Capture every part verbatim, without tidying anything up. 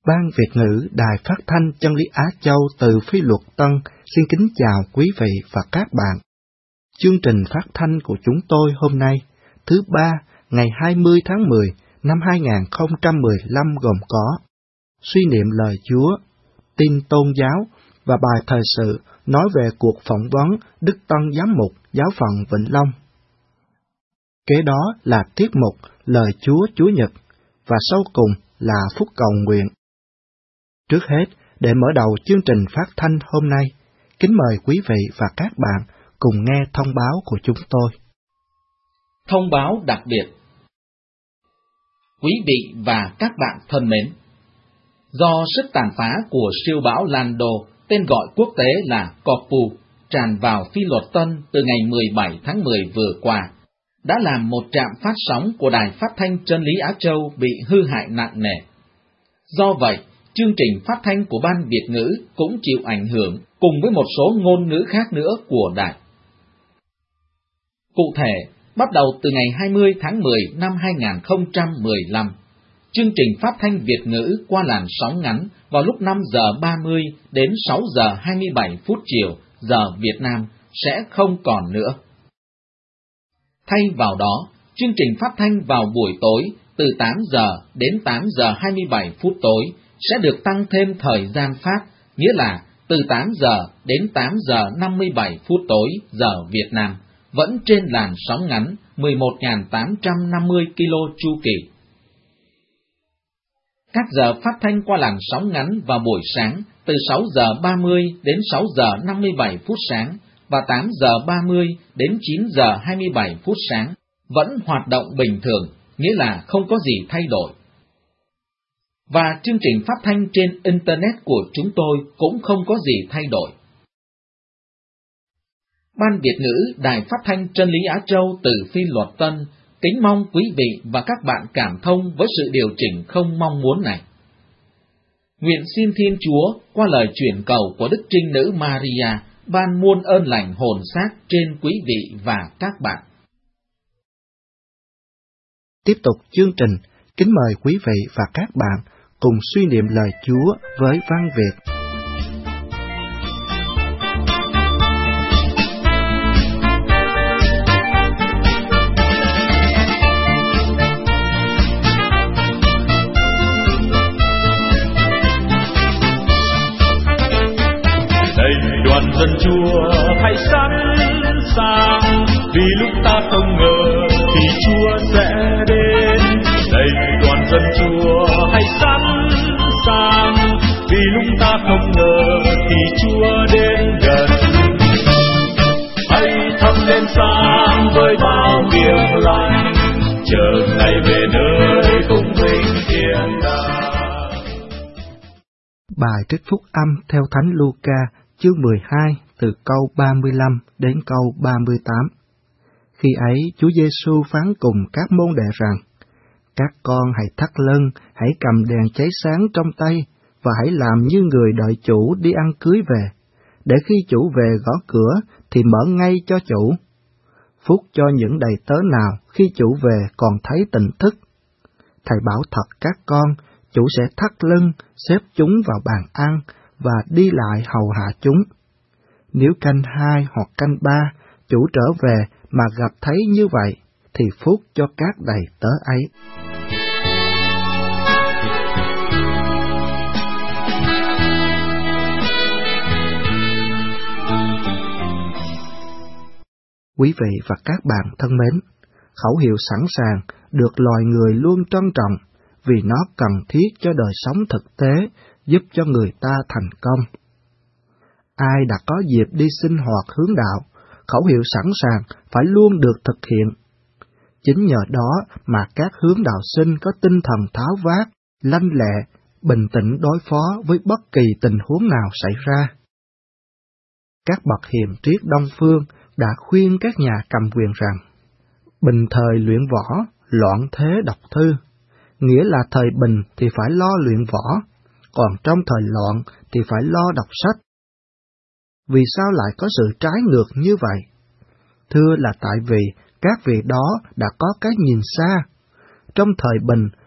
Ban Việt ngữ Đài Phát thanh Chân lý Á Châu từ Phi Luật Tân xin kính chào quý vị và các bạn. Chương trình phát thanh của chúng tôi hôm nay, thứ ba, ngày hai mươi tháng mười năm hai nghìn không trăm mười lăm gồm có suy niệm lời Chúa, tin tôn giáo và bài thời sự nói về cuộc phỏng vấn Đức Tân Giám mục Giáo phận Vĩnh Long. Kế đó là tiết mục Lời Chúa Chúa Nhật và sau cùng là phúc cầu nguyện. Trước hết, để mở đầu chương trình phát thanh hôm nay, kính mời quý vị và các bạn cùng nghe thông báo của chúng tôi. Thông báo đặc biệt. Quý vị và các bạn thân mến, do sức tàn phá của siêu bão Lando, tên gọi quốc tế là Korpu, tràn vào Phi Luật Tân từ ngày mười bảy tháng mười vừa qua, đã làm một trạm phát sóng của Đài Phát thanh Chân lý Á Châu bị hư hại nặng nề. Do vậy, chương trình phát thanh của Ban Việt ngữ cũng chịu ảnh hưởng cùng với một số ngôn ngữ khác nữa của đài. Cụ thể, bắt đầu từ ngày hai mươi tháng mười năm hai nghìn không trăm mười lăm, chương trình phát thanh Việt ngữ qua làn sóng ngắn vào lúc năm giờ ba mươi đến sáu giờ hai mươi bảy phút chiều giờ Việt Nam sẽ không còn nữa. Thay vào đó, chương trình phát thanh vào buổi tối từ tám giờ đến tám giờ hai mươi bảy phút tối sẽ được tăng thêm thời gian phát, nghĩa là từ tám giờ đến tám giờ năm mươi bảy phút tối giờ Việt Nam, vẫn trên làn sóng ngắn mười một nghìn tám trăm năm mươi ki lô chu kỳ. Các giờ phát thanh qua làn sóng ngắn vào buổi sáng từ sáu giờ ba mươi đến sáu giờ năm mươi bảy phút sáng và tám giờ ba mươi đến chín giờ hai mươi bảy phút sáng vẫn hoạt động bình thường, nghĩa là không có gì thay đổi. Và chương trình phát thanh trên Internet của chúng tôi cũng không có gì thay đổi. Ban Việt ngữ Đài Phát thanh Chân lý Á Châu từ Phi Luật Tân kính mong quý vị và các bạn cảm thông với sự điều chỉnh không mong muốn này. Nguyện xin Thiên Chúa qua lời chuyển cầu của Đức Trinh Nữ Maria ban muôn ơn lành hồn xác trên quý vị và các bạn. Tiếp tục chương trình, kính mời quý vị và các bạn cùng suy niệm lời Chúa với văn Việt. Đây đoàn dân Chúa hãy sẵn sàng, vì lúc ta không ngờ thì Chúa sẽ đến. Đây đoàn dân Chúa hãy sẵn sàng, vì lúc ta không ngờ thì Chúa đến gần. Hãy thắp lên sáng với bao việc lành, chờ ngày về nơi phúc vinh thiên đàng. Bài trích phúc âm theo Thánh Luca chương mười hai từ câu ba mươi lăm đến câu ba mươi tám. Khi ấy, Chúa Giêsu phán cùng các môn đệ rằng: Các con hãy thắt lưng, hãy cầm đèn cháy sáng trong tay, và hãy làm như người đợi chủ đi ăn cưới về, để khi chủ về gõ cửa thì mở ngay cho chủ. Phúc cho những đầy tớ nào khi chủ về còn thấy tỉnh thức. Thầy bảo thật các con, chủ sẽ thắt lưng, xếp chúng vào bàn ăn, và đi lại hầu hạ chúng. Nếu canh hai hoặc canh ba, chủ trở về mà gặp thấy như vậy, thì phúc cho các đầy tớ ấy. Quý vị và các bạn thân mến, khẩu hiệu sẵn sàng được loài người luôn trân trọng vì nó cần thiết cho đời sống thực tế, giúp cho người ta thành công. Ai đã có dịp đi sinh hoạt hướng đạo, khẩu hiệu sẵn sàng phải luôn được thực hiện. Chính nhờ đó mà các hướng đạo sinh có tinh thần tháo vát, lanh lẹ, bình tĩnh đối phó với bất kỳ tình huống nào xảy ra. Các bậc hiền triết Đông phương đã khuyên các nhà cầm quyền rằng, bình thời luyện võ, loạn thế đọc thư, nghĩa là thời bình thì phải lo luyện võ, còn trong thời loạn thì phải lo đọc sách. Vì sao lại có sự trái ngược như vậy? Thưa là tại vì các vị đó đã có cái nhìn xa. Trong thời bình,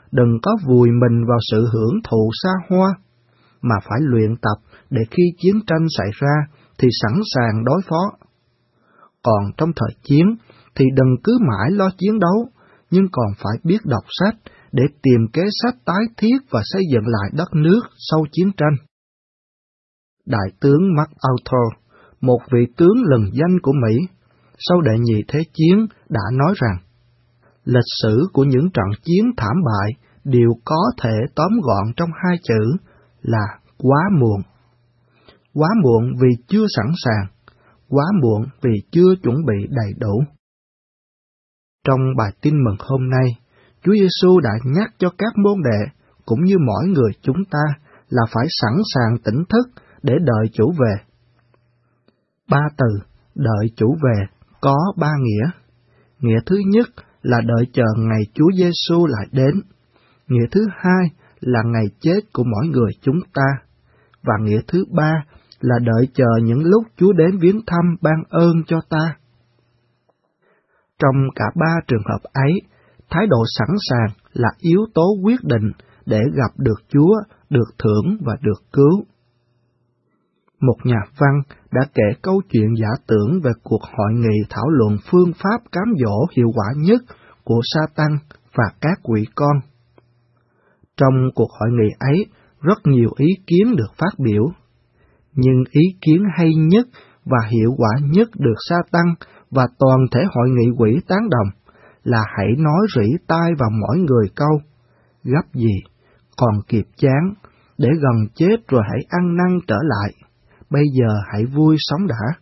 đừng có vùi mình vào sự hưởng thụ xa hoa, mà phải luyện tập để khi chiến tranh xảy ra thì sẵn sàng đối phó. Còn trong thời chiến thì đừng cứ mãi lo chiến đấu, nhưng còn phải biết đọc sách để tìm kế sách tái thiết và xây dựng lại đất nước sau chiến tranh. Đại tướng MacArthur, một vị tướng lừng danh của Mỹ, sau đệ nhị thế chiến đã nói rằng, lịch sử của những trận chiến thảm bại đều có thể tóm gọn trong hai chữ là quá muộn. Quá muộn vì chưa sẵn sàng, quá muộn vì chưa chuẩn bị đầy đủ. Trong bài tin mừng hôm nay, Chúa Giêsu đã nhắc cho các môn đệ, cũng như mỗi người chúng ta, là phải sẵn sàng tỉnh thức để đợi Chủ về. Ba từ đợi Chủ về có ba nghĩa. Nghĩa thứ nhất là đợi chờ ngày Chúa Giêsu lại đến. Nghĩa thứ hai là ngày chết của mỗi người chúng ta. Và nghĩa thứ ba là đợi chờ những lúc Chúa đến viếng thăm ban ơn cho ta. Trong cả ba trường hợp ấy, thái độ sẵn sàng là yếu tố quyết định để gặp được Chúa, được thưởng và được cứu. Một nhà văn đã kể câu chuyện giả tưởng về cuộc hội nghị thảo luận phương pháp cám dỗ hiệu quả nhất của Sa-tan và các quỷ con. Trong cuộc hội nghị ấy, rất nhiều ý kiến được phát biểu, nhưng ý kiến hay nhất và hiệu quả nhất được Sa-tan và toàn thể hội nghị quỷ tán đồng là hãy nói rỉ tai vào mỗi người câu, gấp gì, còn kịp chán, để gần chết rồi hãy ăn năn trở lại, bây giờ hãy vui sống đã.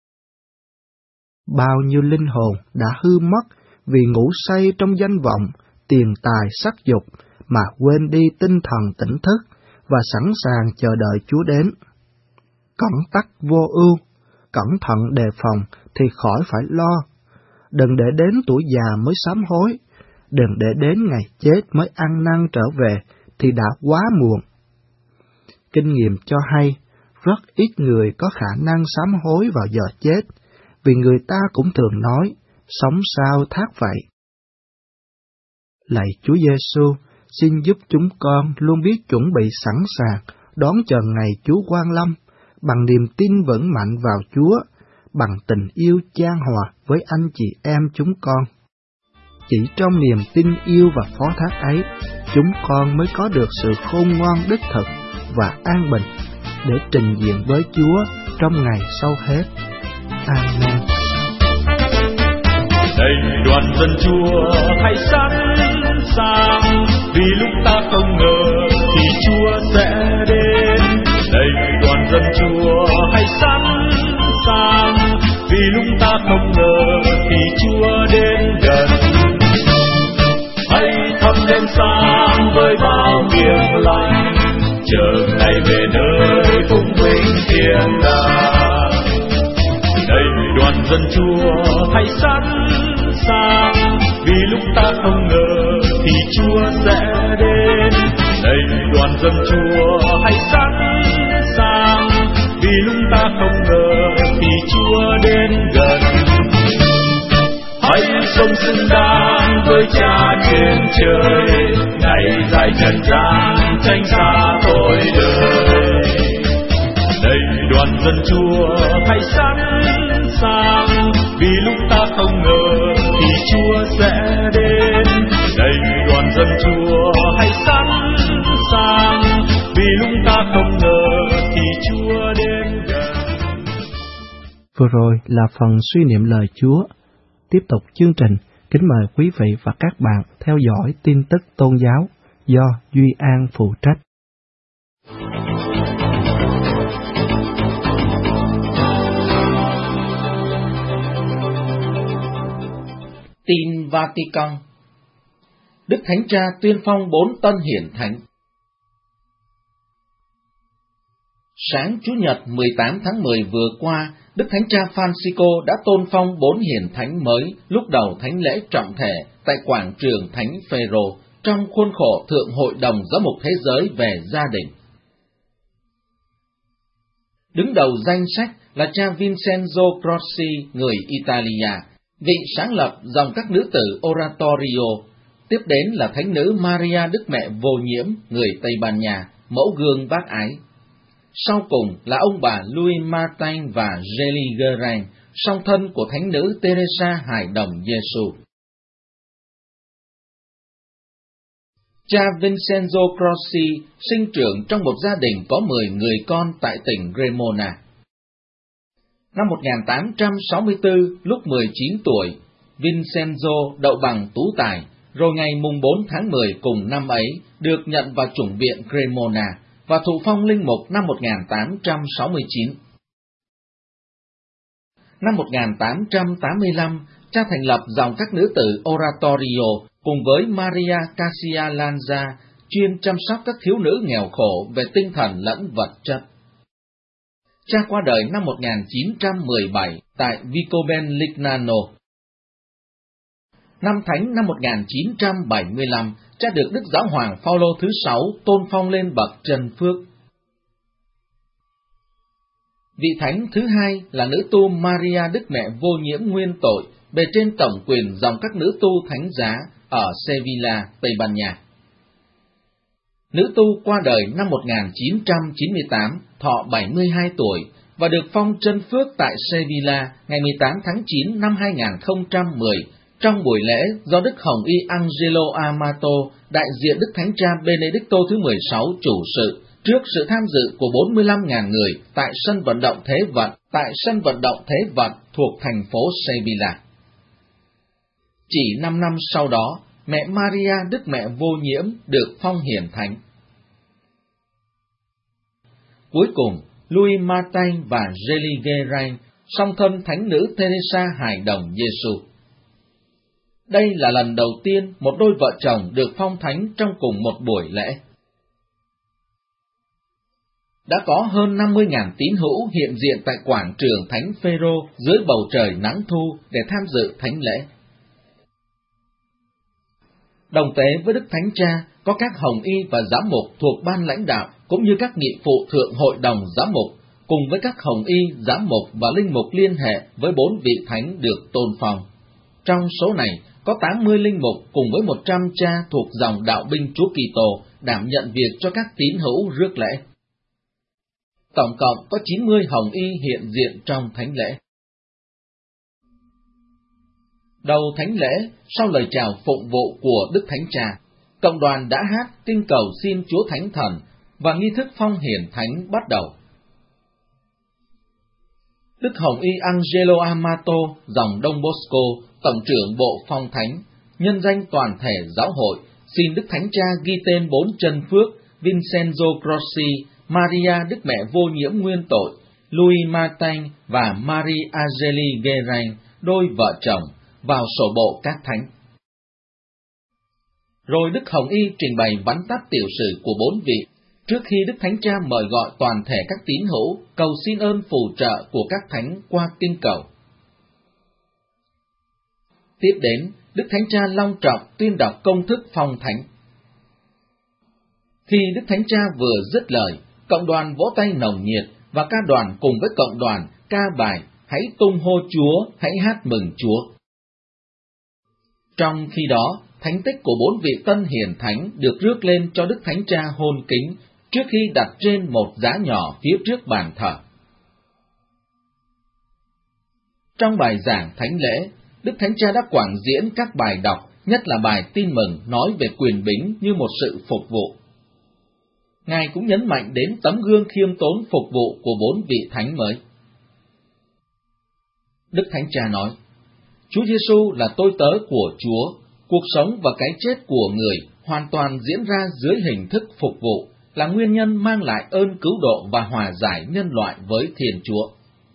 Bao nhiêu linh hồn đã hư mất vì ngủ say trong danh vọng, tiền tài sắc dục, mà quên đi tinh thần tỉnh thức và sẵn sàng chờ đợi Chúa đến. Cẩn tắc vô ưu, cẩn thận đề phòng thì khỏi phải lo. Đừng để đến tuổi già mới sám hối, đừng để đến ngày chết mới ăn năn trở về thì đã quá muộn. Kinh nghiệm cho hay, rất ít người có khả năng sám hối vào giờ chết, vì người ta cũng thường nói, sống sao thác vậy. Lạy Chúa Giêsu, xin giúp chúng con luôn biết chuẩn bị sẵn sàng đón chờ ngày Chúa Quang Lâm, bằng niềm tin vững mạnh vào Chúa, bằng tình yêu chan hòa với anh chị em chúng con. Chỉ trong niềm tin yêu và phó thác ấy, chúng con mới có được sự khôn ngoan đích thực và an bình để trình diện với Chúa trong ngày sau hết. Amen. Đây đoàn dân Chúa hãy sẵn sàng, vì lúc ta không ngờ thì Chúa sẽ đến. Đây đoàn dân Chúa hãy sẵn sàng, vì lúc ta không ngờ thì Chúa đến gần. Hãy thắp đèn sáng với bao tiếng lành, chờ ngày về nơi phúc vinh thiên đàng. Đây đoàn dân Chúa hãy sẵn sàng, vì lúc ta không ngờ thì Chúa sẽ đến. Đây đoàn dân Chúa hãy sẵn sàng, vì lúc ta không ngờ thì Chúa đến gần. Hãy sống xứng đáng với Cha trên trời, ngày dài trần gian tránh xa tội đời. Đây đoàn dân Chúa hãy sẵn sàng, vì lúc ta không ngờ thì Chúa sẽ đến. Đây đoàn dân Chúa hãy sẵn sàng, vì lúc ta không ngờ thì Chúa đến gần. Vừa rồi là phần suy niệm lời Chúa. Tiếp tục chương trình, kính mời quý vị và các bạn theo dõi tin tức tôn giáo do Duy An phụ trách. Tin Vatican. Đức Thánh Cha tuyên phong bốn tân hiển thánh. Sáng Chủ nhật mười tám tháng mười vừa qua, Đức Thánh Cha Francisco đã tôn phong bốn hiển thánh mới lúc đầu thánh lễ trọng thể tại quảng trường Thánh Phêrô trong khuôn khổ Thượng Hội đồng Giám mục Thế giới về gia đình. Đứng đầu danh sách là cha Vincenzo Grossi, người Italia, vị sáng lập dòng các nữ tử Oratorio, Tiếp đến là thánh nữ Maria Đức Mẹ Vô Nhiễm, người Tây Ban Nha, mẫu gương bác ái. Sau cùng là ông bà Louis Martin và Gély Guérin, song thân của thánh nữ Teresa Hài Đồng Giêsu. Cha Vincenzo Crossi sinh trưởng trong một gia đình có mười người con tại tỉnh Cremona. Năm một nghìn tám trăm sáu mươi tư, lúc mười chín tuổi, Vincenzo đậu bằng tú tài, rồi ngày mùng bốn tháng mười cùng năm ấy được nhận vào chủng viện Cremona và thụ phong linh mục năm một nghìn tám trăm sáu mươi chín. Năm một nghìn tám trăm tám mươi lăm, cha thành lập dòng các nữ tử Oratorio cùng với Maria Cassia Lanza, chuyên chăm sóc các thiếu nữ nghèo khổ về tinh thần lẫn vật chất. Cha qua đời năm một nghìn chín trăm mười bảy tại Vicoben Lignano. Năm Thánh năm một nghìn chín trăm bảy mươi lăm, cha được Đức Giáo hoàng Phaolô thứ sáu tôn phong lên bậc trần phước. Vị thánh thứ hai là nữ tu Maria Đức Mẹ Vô Nhiễm nguyên tội, bề trên tổng quyền dòng các nữ tu thánh giá ở Sevilla, Tây Ban Nha. Nữ tu qua đời năm một nghìn chín trăm chín mươi tám, thọ bảy mươi hai tuổi, và được phong chân phước tại Sevilla ngày mười tám tháng chín năm hai nghìn không trăm mười, trong buổi lễ do Đức Hồng Y Angelo Amato, đại diện Đức Thánh Cha Benedicto thứ mười sáu chủ sự, trước sự tham dự của bốn mươi lăm nghìn người tại sân vận động Thế Vận, tại sân vận động Thế Vận thuộc thành phố Sevilla. Chỉ năm năm sau đó, mẹ Maria Đức Mẹ Vô Nhiễm được phong hiển thánh. Cuối cùng, Louis Martin và Gély Guérin, song thân thánh nữ Teresa Hài Đồng Giêsu. Đây là lần đầu tiên một đôi vợ chồng được phong thánh trong cùng một buổi lễ. Đã có hơn năm mươi nghìn tín hữu hiện diện tại quảng trường Thánh Phêrô dưới bầu trời nắng thu để tham dự thánh lễ. Đồng tế với Đức Thánh Cha có các hồng y và giám mục thuộc ban lãnh đạo cũng như các nghị phụ thượng hội đồng giám mục, cùng với các hồng y, giám mục và linh mục liên hệ với bốn vị thánh được tôn phong. Trong số này có tám mươi linh mục cùng với một trăm cha thuộc dòng đạo binh Chúa Kitô đảm nhận việc cho các tín hữu rước lễ. Tổng cộng có chín mươi hồng y hiện diện trong thánh lễ. Đầu thánh lễ, sau lời chào phụng vụ của Đức Thánh Cha, cộng đoàn đã hát kinh cầu xin Chúa Thánh Thần và nghi thức phong hiển thánh bắt đầu. Đức Hồng Y Angelo Amato, dòng Đông Bosco, tổng trưởng bộ phong thánh, nhân danh toàn thể giáo hội, xin Đức Thánh Cha ghi tên bốn chân phước Vincenzo Crossi, Maria Đức Mẹ Vô Nhiễm nguyên tội, Louis Martin và Marie Angélie Guérin, đôi vợ chồng, vào sổ bộ các thánh. Rồi Đức Hồng Y trình bày vắn tắt tiểu sử của bốn vị, trước khi Đức Thánh Cha mời gọi toàn thể các tín hữu cầu xin ơn phù trợ của các thánh qua kinh cầu. Tiếp đến, Đức Thánh Cha long trọng tuyên đọc công thức phong thánh. Khi Đức Thánh Cha vừa dứt lời, cộng đoàn vỗ tay nồng nhiệt và ca đoàn cùng với cộng đoàn ca bài Hãy tung hô Chúa, hãy hát mừng Chúa. Trong khi đó, thánh tích của bốn vị tân hiển thánh được rước lên cho Đức Thánh Cha hôn kính trước khi đặt trên một giá nhỏ phía trước bàn thờ. Trong bài giảng thánh lễ, Đức Thánh Cha đã quảng diễn các bài đọc, nhất là bài tin mừng nói về quyền bính như một sự phục vụ. Ngài cũng nhấn mạnh đến tấm gương khiêm tốn phục vụ của bốn vị thánh mới. Đức Thánh Cha nói, Chúa Giêsu là tôi tớ của Chúa, cuộc sống và cái chết của người hoàn toàn diễn ra dưới hình thức phục vụ, là nguyên nhân mang lại ơn cứu độ và hòa giải nhân loại với Thiên Chúa.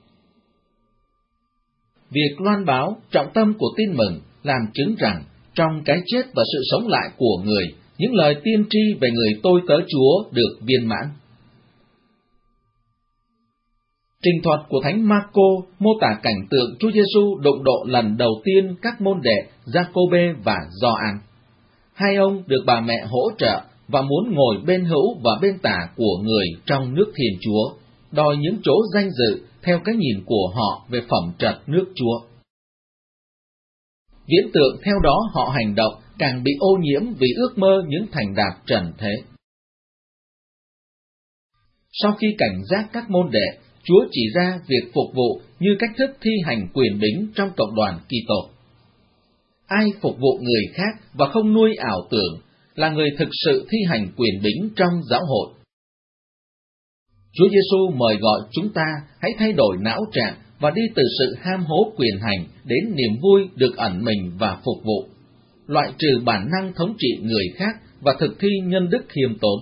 Việc loan báo trọng tâm của tin mừng làm chứng rằng trong cái chết và sự sống lại của người, những lời tiên tri về người tôi tớ Chúa được viên mãn. Trình thuật của Thánh Marco mô tả cảnh tượng Chúa Giêsu đụng độ lần đầu tiên các môn đệ Giacôbê và Gioan. Hai ông được bà mẹ hỗ trợ và muốn ngồi bên hữu và bên tả của người trong nước Thiên Chúa, đòi những chỗ danh dự theo cái nhìn của họ về phẩm trật nước Chúa. Viễn tượng theo đó họ hành động càng bị ô nhiễm vì ước mơ những thành đạt trần thế. Sau khi cảnh giác các môn đệ, Chúa chỉ ra việc phục vụ như cách thức thi hành quyền bính trong cộng đoàn Kitô. Ai phục vụ người khác và không nuôi ảo tưởng là người thực sự thi hành quyền bính trong giáo hội. Chúa Giêsu mời gọi chúng ta hãy thay đổi não trạng và đi từ sự ham hố quyền hành đến niềm vui được ẩn mình và phục vụ, loại trừ bản năng thống trị người khác và thực thi nhân đức khiêm tốn.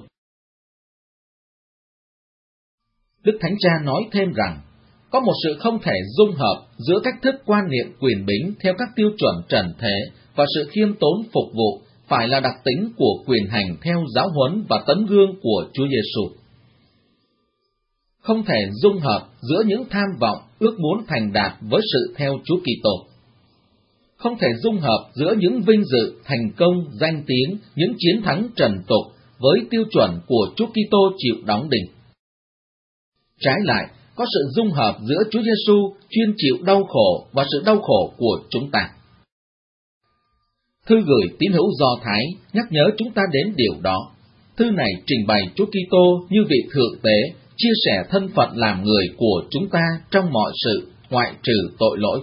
Đức Thánh Cha nói thêm rằng, có một sự không thể dung hợp giữa cách thức quan niệm quyền bính theo các tiêu chuẩn trần thế và sự khiêm tốn phục vụ phải là đặc tính của quyền hành theo giáo huấn và tấm gương của Chúa Giêsu. Không thể dung hợp giữa những tham vọng, ước muốn thành đạt với sự theo Chúa Kitô. Không thể dung hợp giữa những vinh dự, thành công, danh tiếng, những chiến thắng trần tục với tiêu chuẩn của Chúa Kitô chịu đóng đinh. Trái lại, có sự dung hợp giữa Chúa Giêsu chuyên chịu đau khổ và sự đau khổ của chúng ta. Thư gửi tín hữu Do Thái nhắc nhớ chúng ta đến điều đó. Thư này trình bày Chúa Kitô như vị thượng tế, chia sẻ thân phận làm người của chúng ta trong mọi sự, ngoại trừ tội lỗi.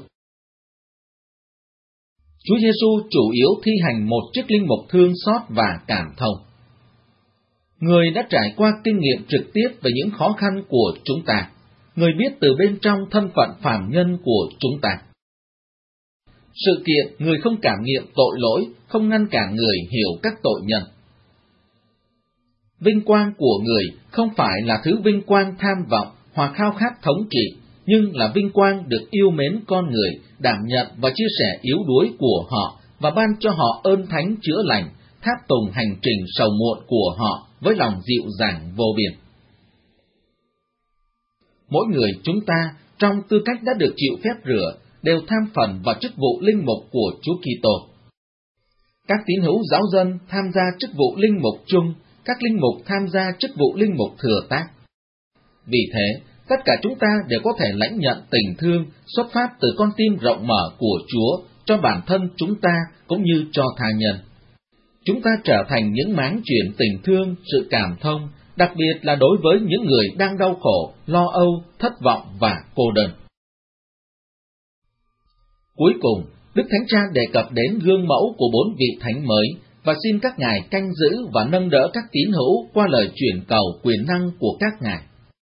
Chúa Giêsu chủ yếu thi hành một chức linh mục thương xót và cảm thông. Người đã trải qua kinh nghiệm trực tiếp về những khó khăn của chúng ta. Người biết từ bên trong thân phận phàm nhân của chúng ta. Sự kiện người không cảm nghiệm tội lỗi không ngăn cản người hiểu các tội nhân. Vinh quang của người không phải là thứ vinh quang tham vọng hoặc khao khát thống trị, nhưng là vinh quang được yêu mến con người, đảm nhận và chia sẻ yếu đuối của họ và ban cho họ ơn thánh chữa lành, tháp tùng hành trình sầu muộn của họ với lòng dịu dàng vô biên. Mỗi người chúng ta, trong tư cách đã được chịu phép rửa, đều tham phần vào chức vụ linh mục của Chúa Kitô. Các tín hữu giáo dân tham gia chức vụ linh mục chung, các linh mục tham gia chức vụ linh mục thừa tác. Vì thế, tất cả chúng ta đều có thể lãnh nhận tình thương xuất phát từ con tim rộng mở của Chúa cho bản thân chúng ta cũng như cho tha nhân. Chúng ta trở thành những máng truyền tình thương, sự cảm thông, đặc biệt là đối với những người đang đau khổ, lo âu, thất vọng và cô đơn. Cuối cùng, Đức Thánh Cha đề cập đến gương mẫu của bốn vị thánh mới và xin các ngài canh giữ và nâng đỡ các tín hữu qua lời truyền cầu quyền năng của các ngài.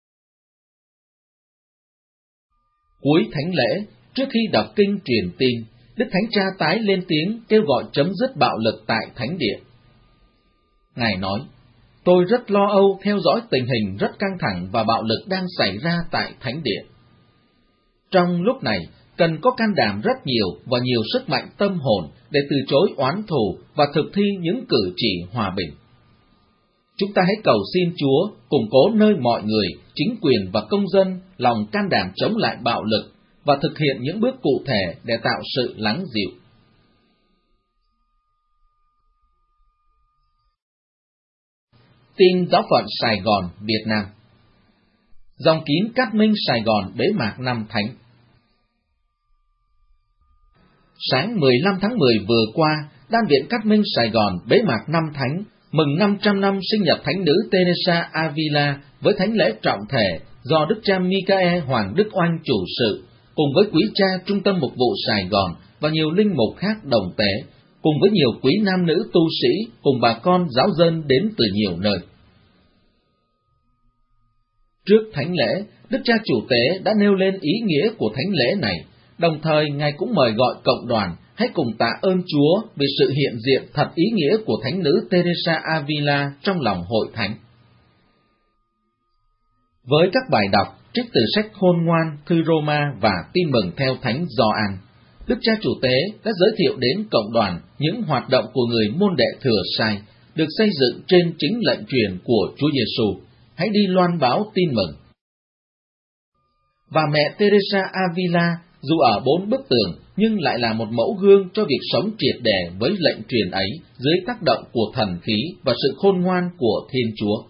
Cuối thánh lễ, trước khi đọc kinh truyền tin, Đức Thánh Cha tái lên tiếng kêu gọi chấm dứt bạo lực tại thánh địa. Ngài nói, tôi rất lo âu theo dõi tình hình rất căng thẳng và bạo lực đang xảy ra tại thánh địa. Trong lúc này, cần có can đảm rất nhiều và nhiều sức mạnh tâm hồn để từ chối oán thù và thực thi những cử chỉ hòa bình. Chúng ta hãy cầu xin Chúa củng cố nơi mọi người, chính quyền và công dân lòng can đảm chống lại bạo lực và thực hiện những bước cụ thể để tạo sự lắng dịu. Tin Giáo phận Sài Gòn, Việt Nam. Dòng kín Cát Minh Sài Gòn bế mạc năm Thánh. Sáng mười lăm tháng mười vừa qua, Đan viện Cát Minh Sài Gòn bế mạc năm Thánh, mừng năm trăm năm sinh nhật Thánh nữ Teresa Avila với thánh lễ trọng thể do Đức cha Michael Hoàng Đức Oanh chủ sự, cùng với quý cha Trung tâm Mục vụ Sài Gòn và nhiều linh mục khác đồng tế, cùng với nhiều quý nam nữ tu sĩ cùng bà con giáo dân đến từ nhiều nơi. Trước thánh lễ, Đức cha chủ tế đã nêu lên ý nghĩa của thánh lễ này, đồng thời Ngài cũng mời gọi cộng đoàn hãy cùng tạ ơn Chúa vì sự hiện diện thật ý nghĩa của thánh nữ Teresa Avila trong lòng hội thánh. Với các bài đọc trích từ sách Khôn Ngoan, Thư Roma và Tin mừng theo Thánh Gioan, Đức cha chủ tế đã giới thiệu đến cộng đoàn những hoạt động của người môn đệ thừa sai được xây dựng trên chính lệnh truyền của Chúa Giêsu. Hãy đi loan báo tin mừng. Và mẹ Teresa Avila, dù ở bốn bức tường, nhưng lại là một mẫu gương cho việc sống triệt để với lệnh truyền ấy dưới tác động của thần khí và sự khôn ngoan của Thiên Chúa.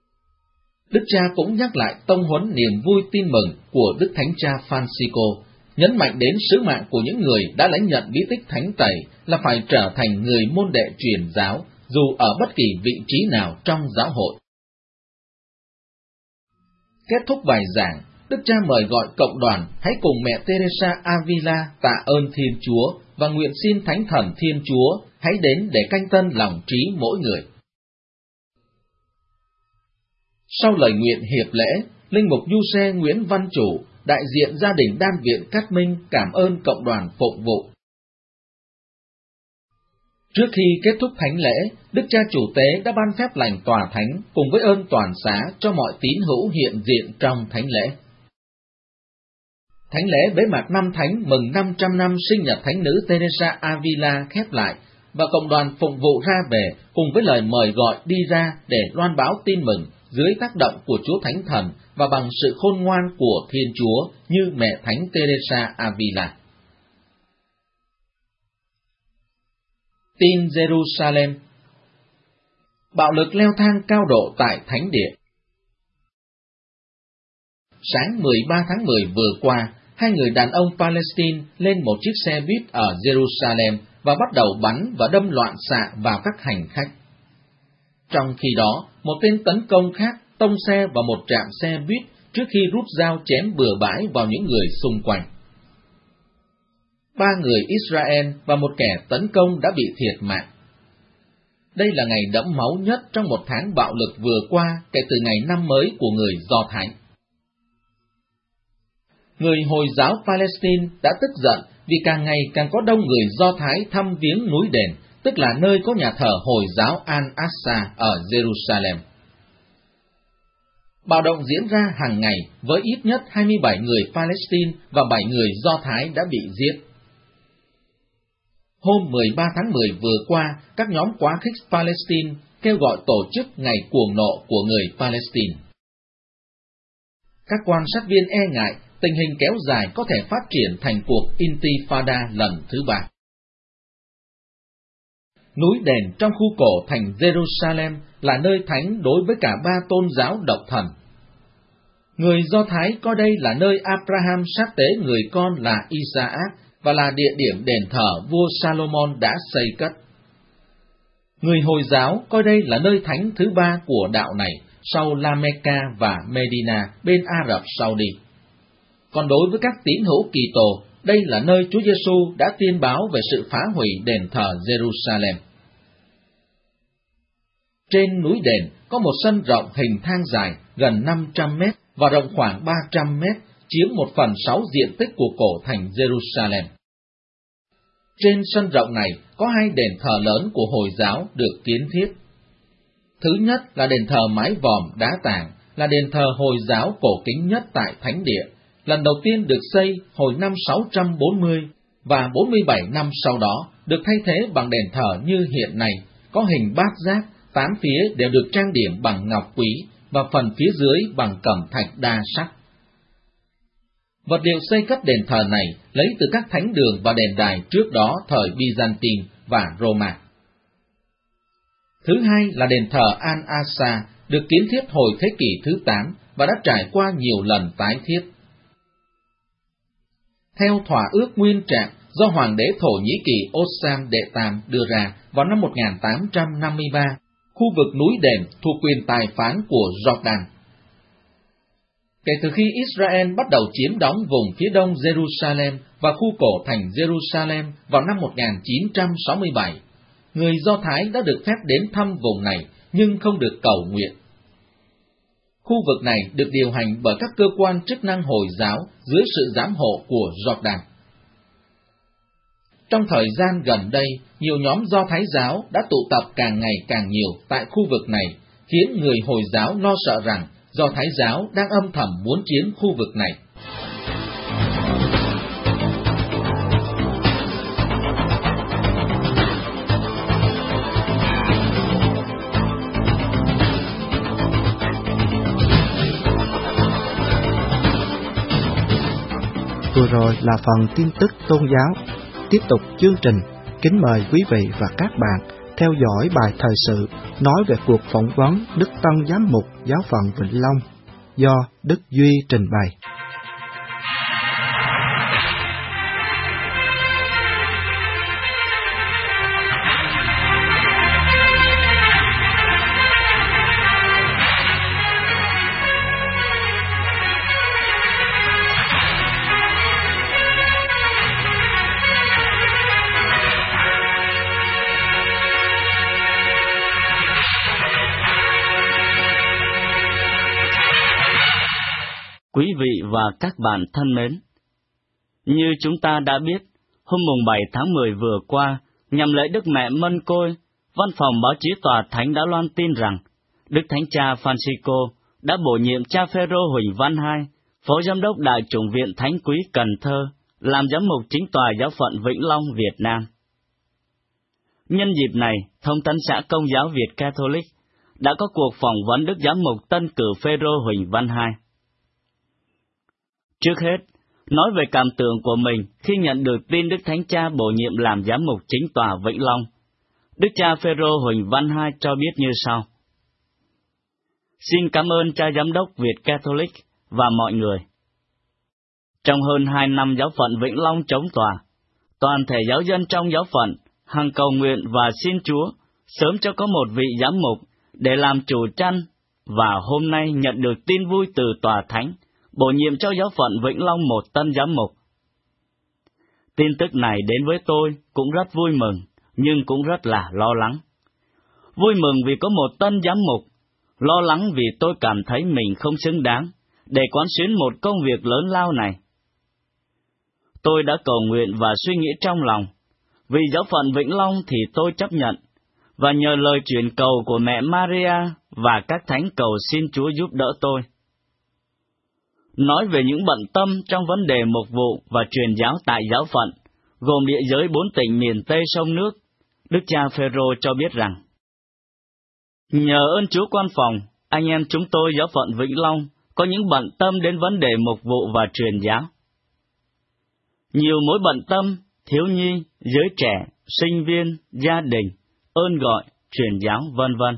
Đức cha cũng nhắc lại tông huấn niềm vui tin mừng của Đức Thánh Cha Francisco, nhấn mạnh đến sứ mạng của những người đã lãnh nhận bí tích thánh tẩy là phải trở thành người môn đệ truyền giáo, dù ở bất kỳ vị trí nào trong giáo hội. Kết thúc bài giảng, Đức Cha mời gọi cộng đoàn hãy cùng mẹ Teresa Avila tạ ơn Thiên Chúa và nguyện xin Thánh Thần Thiên Chúa hãy đến để canh tân lòng trí mỗi người. Sau lời nguyện hiệp lễ, Linh mục Giuse Nguyễn Văn Chủ, đại diện gia đình Đan Viện Cát Minh cảm ơn cộng đoàn phụng vụ. Trước khi kết thúc thánh lễ, Đức Cha Chủ tế đã ban phép lành tòa thánh cùng với ơn toàn xá cho mọi tín hữu hiện diện trong thánh lễ. Thánh lễ bế mạc năm thánh mừng năm trăm năm sinh nhật Thánh nữ Teresa Avila khép lại, và cộng đoàn phụng vụ ra về cùng với lời mời gọi đi ra để loan báo tin mừng dưới tác động của Chúa Thánh Thần và bằng sự khôn ngoan của Thiên Chúa như mẹ Thánh Teresa Avila. Tin Jerusalem. Bạo lực leo thang cao độ tại Thánh Địa. Sáng mười ba tháng mười vừa qua, hai người đàn ông Palestine lên một chiếc xe buýt ở Jerusalem và bắt đầu bắn và đâm loạn xạ vào các hành khách. Trong khi đó, một tên tấn công khác tông xe vào một trạm xe buýt trước khi rút dao chém bừa bãi vào những người xung quanh. Ba người Israel và một kẻ tấn công đã bị thiệt mạng. Đây là ngày đẫm máu nhất trong một tháng bạo lực vừa qua kể từ ngày năm mới của người Do Thái. Người Hồi giáo Palestine đã tức giận vì càng ngày càng có đông người Do Thái thăm viếng núi đền, tức là nơi có nhà thờ Hồi giáo Al-Aqsa ở Jerusalem. Bạo động diễn ra hàng ngày với ít nhất hai mươi bảy người Palestine và bảy người Do Thái đã bị giết. Hôm mười ba tháng mười vừa qua, các nhóm quá khích Palestine kêu gọi tổ chức ngày cuồng nộ của người Palestine. Các quan sát viên e ngại tình hình kéo dài có thể phát triển thành cuộc Intifada lần thứ ba. Núi đền trong khu cổ thành Jerusalem là nơi thánh đối với cả ba tôn giáo độc thần. Người Do Thái coi đây là nơi Abraham sát tế người con là Isaac và là địa điểm đền thờ vua Salomon đã xây cất. Người Hồi giáo coi đây là nơi thánh thứ ba của đạo này sau La Mecca và Medina bên Ả Rập Saudi. Còn đối với các tín hữu Kitô, đây là nơi Chúa Giêsu đã tiên báo về sự phá hủy đền thờ Jerusalem. Trên núi đền có một sân rộng hình thang dài gần năm trăm mét và rộng khoảng ba trăm mét, chiếm một phần sáu diện tích của cổ thành Jerusalem. Trên sân rộng này có hai đền thờ lớn của Hồi giáo được kiến thiết. Thứ nhất là đền thờ mái vòm đá tảng, là đền thờ Hồi giáo cổ kính nhất tại Thánh Địa, lần đầu tiên được xây hồi năm sáu trăm bốn mươi, và bốn mươi bảy năm sau đó được thay thế bằng đền thờ như hiện nay, có hình bát giác, tám phía đều được trang điểm bằng ngọc quý, và phần phía dưới bằng cẩm thạch đa sắc. Vật liệu xây cất đền thờ này lấy từ các thánh đường và đền đài trước đó thời Byzantine và Roma. Thứ hai là đền thờ Al-Aqsa, được kiến thiết hồi thế kỷ thứ tám và đã trải qua nhiều lần tái thiết. Theo thỏa ước nguyên trạng do Hoàng đế Thổ Nhĩ Kỳ Osman đệ Tam đưa ra vào năm một nghìn tám trăm năm mươi ba, khu vực núi đền thuộc quyền tài phán của Jordan. Kể từ khi Israel bắt đầu chiếm đóng vùng phía đông Jerusalem và khu cổ thành Jerusalem vào năm một nghìn chín trăm sáu mươi bảy, người Do Thái đã được phép đến thăm vùng này nhưng không được cầu nguyện. Khu vực này được điều hành bởi các cơ quan chức năng Hồi giáo dưới sự giám hộ của Jordan. Trong thời gian gần đây, nhiều nhóm Do Thái giáo đã tụ tập càng ngày càng nhiều tại khu vực này, khiến người Hồi giáo lo sợ rằng Do Thái giáo đang âm thầm muốn chiếm khu vực này. Vừa rồi là phần tin tức tôn giáo. Tiếp tục chương trình, kính mời quý vị và các bạn theo dõi bài thời sự nói về cuộc phỏng vấn Đức Tân Giám mục Giáo phận Vĩnh Long do Đức Duy trình bày. Quý vị và các bạn thân mến, như chúng ta đã biết, hôm mùng bảy tháng mười vừa qua, nhằm lễ Đức Mẹ Mân Côi, Văn phòng báo chí Tòa Thánh đã loan tin rằng Đức Thánh Cha Francisco đã bổ nhiệm cha Phêrô Huỳnh Văn Hai, Phó Giám đốc Đại chủng viện Thánh Quý Cần Thơ, làm giám mục chính tòa giáo phận Vĩnh Long, Việt Nam. Nhân dịp này, Thông tấn xã Công giáo Việt Catholic đã có cuộc phỏng vấn Đức Giám mục tân cử Phêrô Huỳnh Văn Hai. Trước hết, nói về cảm tưởng của mình khi nhận được tin Đức Thánh Cha bổ nhiệm làm giám mục chính tòa Vĩnh Long, Đức cha Phêrô Huỳnh Văn Hai cho biết như sau. Xin cảm ơn cha giám đốc Việt Catholic và mọi người. Trong hơn hai năm giáo phận Vĩnh Long chống tòa, toàn thể giáo dân trong giáo phận hằng cầu nguyện và xin Chúa sớm cho có một vị giám mục để làm chủ chăn, và hôm nay nhận được tin vui từ Tòa Thánh, bổ nhiệm cho giáo phận Vĩnh Long một tân giám mục. Tin tức này đến với tôi cũng rất vui mừng, nhưng cũng rất là lo lắng. Vui mừng vì có một tân giám mục, lo lắng vì tôi cảm thấy mình không xứng đáng để quán xuyến một công việc lớn lao này. Tôi đã cầu nguyện và suy nghĩ trong lòng, vì giáo phận Vĩnh Long thì tôi chấp nhận, và nhờ lời truyền cầu của mẹ Maria và các thánh cầu xin Chúa giúp đỡ tôi. Nói về những bận tâm trong vấn đề mục vụ và truyền giáo tại giáo phận, gồm địa giới bốn tỉnh miền Tây sông nước, Đức cha Phêrô cho biết rằng, nhờ ơn Chúa quan phòng, anh em chúng tôi giáo phận Vĩnh Long có những bận tâm đến vấn đề mục vụ và truyền giáo. Nhiều mối bận tâm, thiếu nhi, giới trẻ, sinh viên, gia đình, ơn gọi, truyền giáo, vân vân.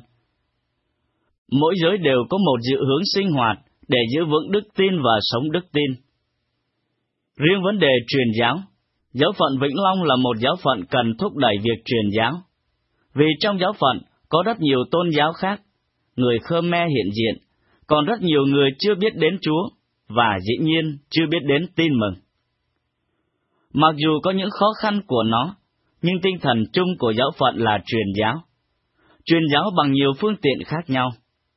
Mỗi giới đều có một dự hướng sinh hoạt để giữ vững đức tin và sống đức tin. Riêng vấn đề truyền giáo, giáo phận Vĩnh Long là một giáo phận cần thúc đẩy việc truyền giáo, vì trong giáo phận có rất nhiều tôn giáo khác, người Khmer hiện diện, còn rất nhiều người chưa biết đến Chúa, và dĩ nhiên chưa biết đến tin mừng. Mặc dù có những khó khăn của nó, nhưng tinh thần chung của giáo phận là truyền giáo. Truyền giáo bằng nhiều phương tiện khác nhau.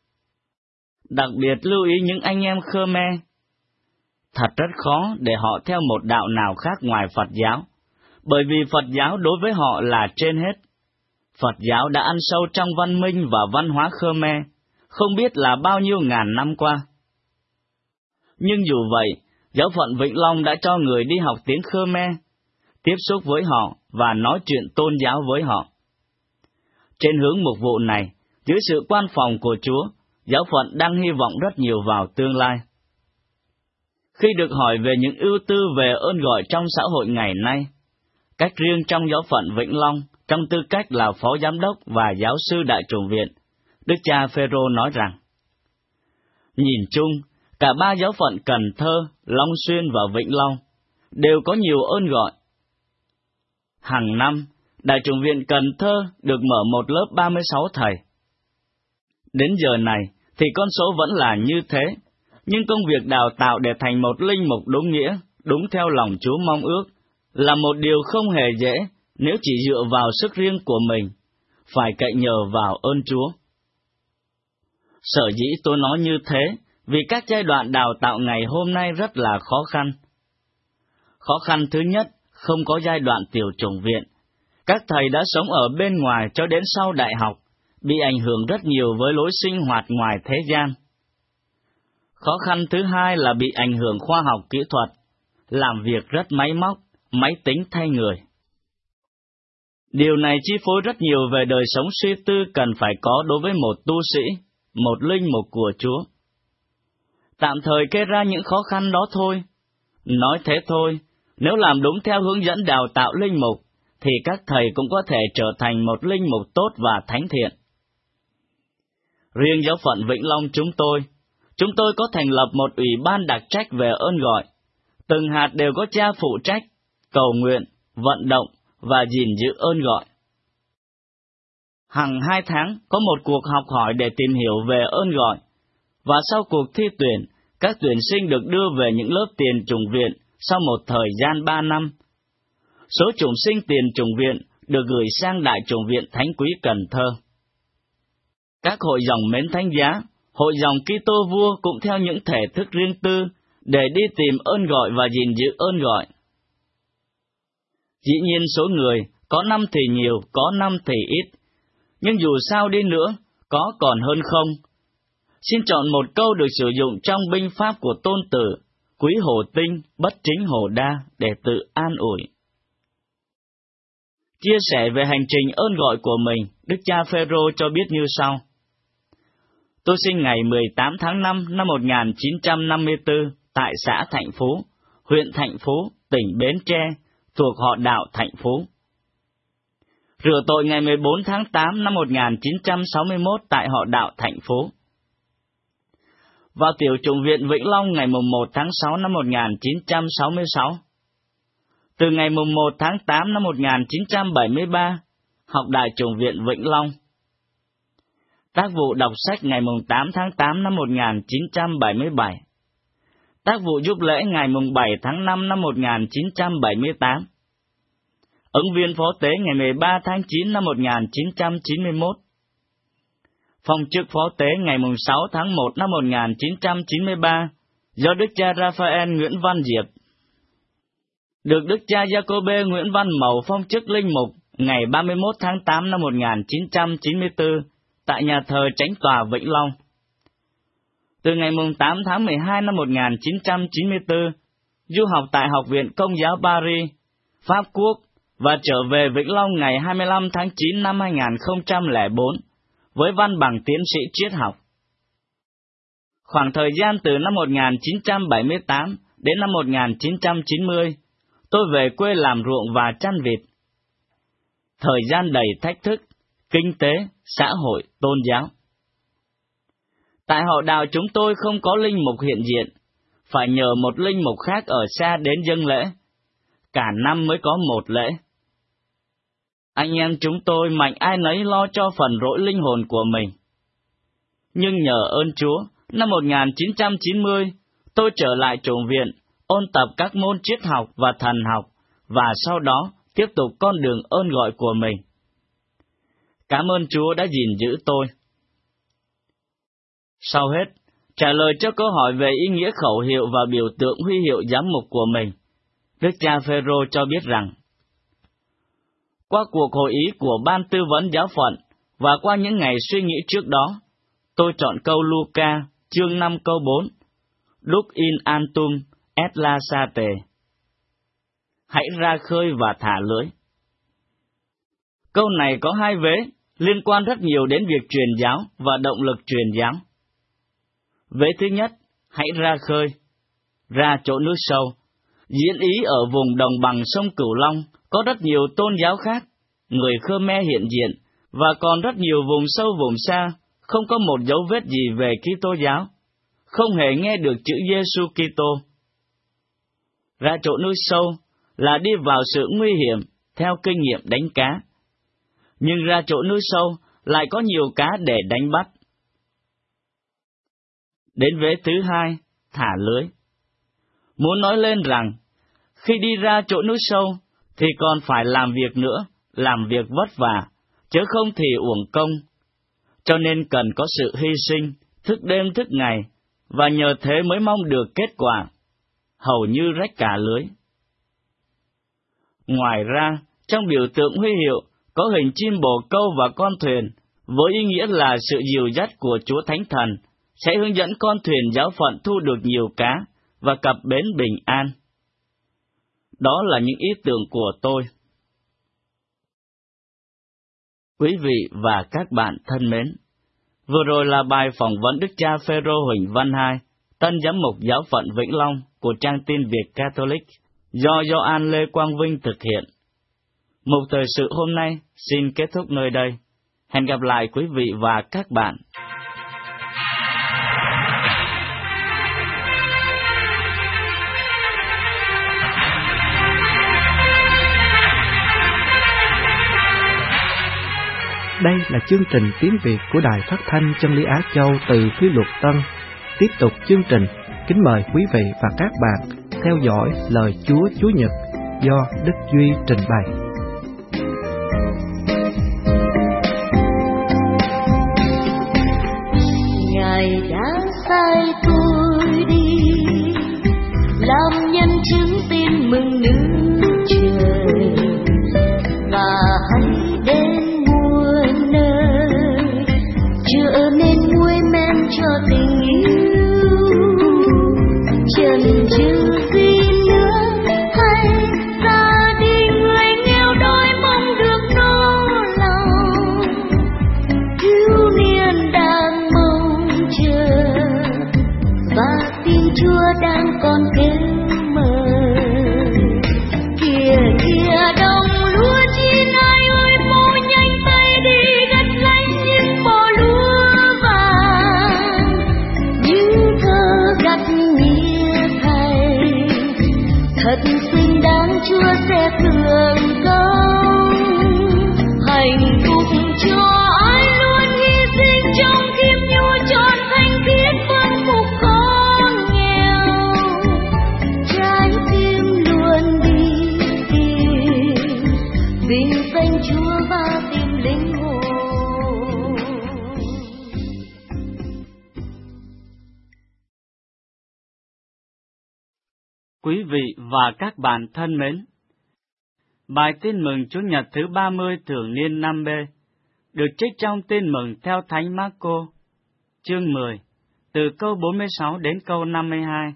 Đặc biệt lưu ý những anh em Khmer. Thật rất khó để họ theo một đạo nào khác ngoài Phật giáo, bởi vì Phật giáo đối với họ là trên hết. Phật giáo đã ăn sâu trong văn minh và văn hóa Khmer, không biết là bao nhiêu ngàn năm qua. Nhưng dù vậy, giáo phận Vĩnh Long đã cho người đi học tiếng Khmer, tiếp xúc với họ và nói chuyện tôn giáo với họ. Trên hướng mục vụ này, dưới sự quan phòng của Chúa, giáo phận đang hy vọng rất nhiều vào tương lai. Khi được hỏi về những ưu tư về ơn gọi trong xã hội ngày nay, cách riêng trong giáo phận Vĩnh Long, trong tư cách là Phó Giám đốc và Giáo sư Đại chủng viện, Đức cha Phêrô nói rằng, nhìn chung, cả ba giáo phận Cần Thơ, Long Xuyên và Vĩnh Long đều có nhiều ơn gọi. Hàng năm, Đại chủng viện Cần Thơ được mở một lớp ba mươi sáu thầy. Đến giờ này thì con số vẫn là như thế, nhưng công việc đào tạo để thành một linh mục đúng nghĩa, đúng theo lòng Chúa mong ước, là một điều không hề dễ nếu chỉ dựa vào sức riêng của mình, phải cậy nhờ vào ơn Chúa. Sở dĩ tôi nói như thế, vì các giai đoạn đào tạo ngày hôm nay rất là khó khăn. Khó khăn thứ nhất, không có giai đoạn tiểu chủng viện. Các thầy đã sống ở bên ngoài cho đến sau đại học, bị ảnh hưởng rất nhiều với lối sinh hoạt ngoài thế gian. Khó khăn thứ hai là bị ảnh hưởng khoa học kỹ thuật, làm việc rất máy móc, máy tính thay người. Điều này chi phối rất nhiều về đời sống suy tư cần phải có đối với một tu sĩ, một linh mục của Chúa. Tạm thời kê ra những khó khăn đó thôi. Nói thế thôi, nếu làm đúng theo hướng dẫn đào tạo linh mục, thì các thầy cũng có thể trở thành một linh mục tốt và thánh thiện. Riêng giáo phận Vĩnh Long chúng tôi, chúng tôi có thành lập một ủy ban đặc trách về ơn gọi. Từng hạt đều có cha phụ trách, cầu nguyện, vận động và gìn giữ ơn gọi. Hằng hai tháng có một cuộc học hỏi để tìm hiểu về ơn gọi, và sau cuộc thi tuyển, các tuyển sinh được đưa về những lớp tiền chủng viện sau một thời gian ba năm. Số chủng sinh tiền chủng viện được gửi sang Đại chủng viện Thánh Quý Cần Thơ. Các hội dòng mến thánh giá, hội dòng Kitô vua cũng theo những thể thức riêng tư để đi tìm ơn gọi và gìn giữ ơn gọi. Dĩ nhiên số người, có năm thì nhiều, có năm thì ít, nhưng dù sao đi nữa, có còn hơn không. Xin chọn một câu được sử dụng trong binh pháp của Tôn Tử, Quý Hồ Tinh, Bất Chính Hồ Đa, để tự an ủi. Chia sẻ về hành trình ơn gọi của mình, Đức cha Phêrô cho biết như sau. Tôi sinh ngày mười tám tháng năm năm một nghìn chín trăm năm mươi tư tại xã Thạnh Phú, huyện Thạnh Phú, tỉnh Bến Tre, thuộc họ Đạo Thạnh Phú. Rửa tội ngày mười bốn tháng tám năm một nghìn chín trăm sáu mươi mốt tại họ Đạo Thạnh Phú. Vào tiểu chủng viện Vĩnh Long ngày mùng một tháng sáu năm một nghìn chín trăm sáu mươi sáu. Từ ngày mùng một tháng tám năm một nghìn chín trăm bảy mươi ba, học Đại chủng viện Vĩnh Long. Tác vụ đọc sách ngày mùng tám tháng tám năm một nghìn chín trăm bảy mươi bảy. Tác vụ giúp lễ ngày mùng bảy tháng năm năm một nghìn chín trăm bảy mươi tám. Ứng viên phó tế ngày mười ba tháng chín năm một nghìn chín trăm chín mươi mốt. Phong chức phó tế ngày mùng sáu tháng một năm một nghìn chín trăm chín mươi ba do Đức cha Raphael Nguyễn Văn Diệp. Được Đức cha Giacôbê Nguyễn Văn Mầu phong chức linh mục ngày ba mươi mốt tháng tám năm một nghìn chín trăm chín mươi tư tại nhà thờ Chánh tòa Vĩnh Long. Từ ngày mùng tám tháng mười hai năm một nghìn chín trăm chín mươi tư, du học tại Học viện Công giáo Paris, Pháp Quốc và trở về Vĩnh Long ngày hai mươi lăm tháng chín năm hai nghìn không trăm lẻ bốn với văn bằng tiến sĩ triết học. Khoảng thời gian từ năm một nghìn chín trăm bảy mươi tám đến năm một nghìn chín trăm chín mươi, tôi về quê làm ruộng và chăn vịt. Thời gian đầy thách thức, kinh tế, xã hội, tôn giáo. Tại họ Đạo chúng tôi không có linh mục hiện diện, phải nhờ một linh mục khác ở xa đến dâng lễ. Cả năm mới có một lễ. Anh em chúng tôi mạnh ai nấy lo cho phần rỗi linh hồn của mình. Nhưng nhờ ơn Chúa, năm một nghìn chín trăm chín mươi, tôi trở lại chủng viện, ôn tập các môn triết học và thần học, và sau đó tiếp tục con đường ơn gọi của mình. Cảm ơn Chúa đã gìn giữ tôi. Sau hết, trả lời cho câu hỏi về ý nghĩa khẩu hiệu và biểu tượng huy hiệu giám mục của mình, Đức cha Phêrô cho biết rằng, qua cuộc hội ý của Ban Tư vấn Giáo phận và qua những ngày suy nghĩ trước đó, tôi chọn câu Luca, chương năm câu bốn, Duc in antum et lasate. Hãy ra khơi và thả lưới. Câu này có hai vế, liên quan rất nhiều đến việc truyền giáo và động lực truyền giáo. Vế thứ nhất, hãy ra khơi, ra chỗ nước sâu. Diễn ý ở vùng đồng bằng sông Cửu Long có rất nhiều tôn giáo khác, người Khmer hiện diện, và còn rất nhiều vùng sâu vùng xa, không có một dấu vết gì về Kitô giáo, không hề nghe được chữ Giêsu Kitô. Ra chỗ nước sâu là đi vào sự nguy hiểm theo kinh nghiệm đánh cá, nhưng ra chỗ nước sâu lại có nhiều cá để đánh bắt. Đến vế thứ hai, thả lưới. Muốn nói lên rằng, khi đi ra chỗ nước sâu, thì còn phải làm việc nữa, làm việc vất vả, chứ không thì uổng công. Cho nên cần có sự hy sinh, thức đêm thức ngày, và nhờ thế mới mong được kết quả, hầu như rách cả lưới. Ngoài ra, trong biểu tượng huy hiệu, có hình chim bồ câu và con thuyền, với ý nghĩa là sự dìu dắt của Chúa Thánh Thần, sẽ hướng dẫn con thuyền giáo phận thu được nhiều cá và cập bến bình an. Đó là những ý tưởng của tôi. Quý vị và các bạn thân mến, vừa rồi là bài phỏng vấn Đức cha Phêrô Huỳnh Văn Hai, tân giám mục giáo phận Vĩnh Long của trang tin Việt Catholic, do Gioan Lê Quang Vinh thực hiện. Mục thời sự hôm nay xin kết thúc nơi đây. Hẹn gặp lại quý vị và các bạn. Đây là chương trình tiếng Việt của Đài Phát thanh Chân lý Á Châu từ Phía Luật Tân. Tiếp tục chương trình, kính mời quý vị và các bạn theo dõi lời Chúa Chúa Nhật do Đức Duy trình bày. Ngài đã sai tôi đi làm nhân chứng tin mừng nước trời, và hãy đến muôn nơi trở nên muối men cho tình yêu. Trần trừ gì nữa, hay ra đi người nghèo đói mong được no lòng, thiếu niên đang mong chờ và tim Chúa đang còn kêu mời. Kìa kìa đồng lúa chín ai ơi, mau nhanh tay đi gặt gánh những bò lúa vàng, những thơ gặt nghĩa Thầy thật xứng đáng, Chúa sẽ thưởng công. Hạnh phúc cho ai luôn hy sinh trong kim nhu trọn thanh khiết phương phục con nghèo, trái tim luôn đi tìm vinh danh Chúa và tìm linh hồn. Quý vị và các bạn thân mến, bài tin mừng Chủ nhật thứ ba mươi thường niên năm B được trích trong tin mừng theo Thánh Marco, chương mười, từ câu bốn mươi sáu đến câu năm mươi hai.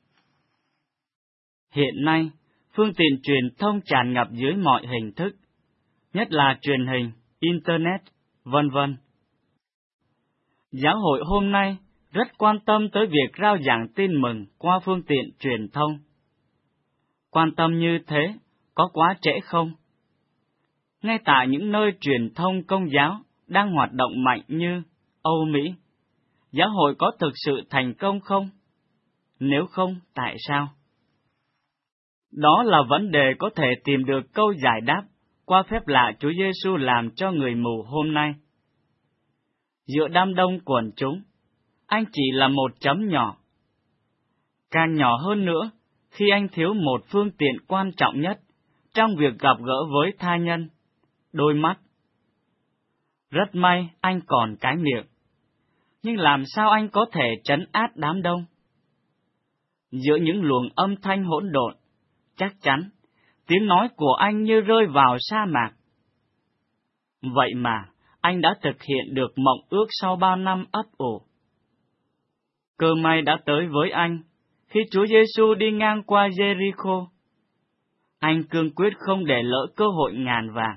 Hiện nay, phương tiện truyền thông tràn ngập dưới mọi hình thức, nhất là truyền hình, Internet, vân vân. Giáo hội hôm nay rất quan tâm tới việc rao giảng tin mừng qua phương tiện truyền thông. Quan tâm như thế có quá trễ không? Ngay tại những nơi truyền thông công giáo đang hoạt động mạnh như Âu Mỹ, giáo hội có thực sự thành công không? Nếu không, tại sao? Đó là vấn đề có thể tìm được câu giải đáp qua phép lạ Chúa Giêsu làm cho người mù hôm nay. Giữa đám đông quần chúng, anh chỉ là một chấm nhỏ. Càng nhỏ hơn nữa, khi anh thiếu một phương tiện quan trọng nhất trong việc gặp gỡ với tha nhân, đôi mắt. Rất may anh còn cái miệng, nhưng làm sao anh có thể trấn áp đám đông? Giữa những luồng âm thanh hỗn độn, chắc chắn, tiếng nói của anh như rơi vào sa mạc. Vậy mà, anh đã thực hiện được mộng ước sau bao năm ấp ủ. Cơ may đã tới với anh, khi Chúa Giêsu đi ngang qua Jericho. Anh cương quyết không để lỡ cơ hội ngàn vàng.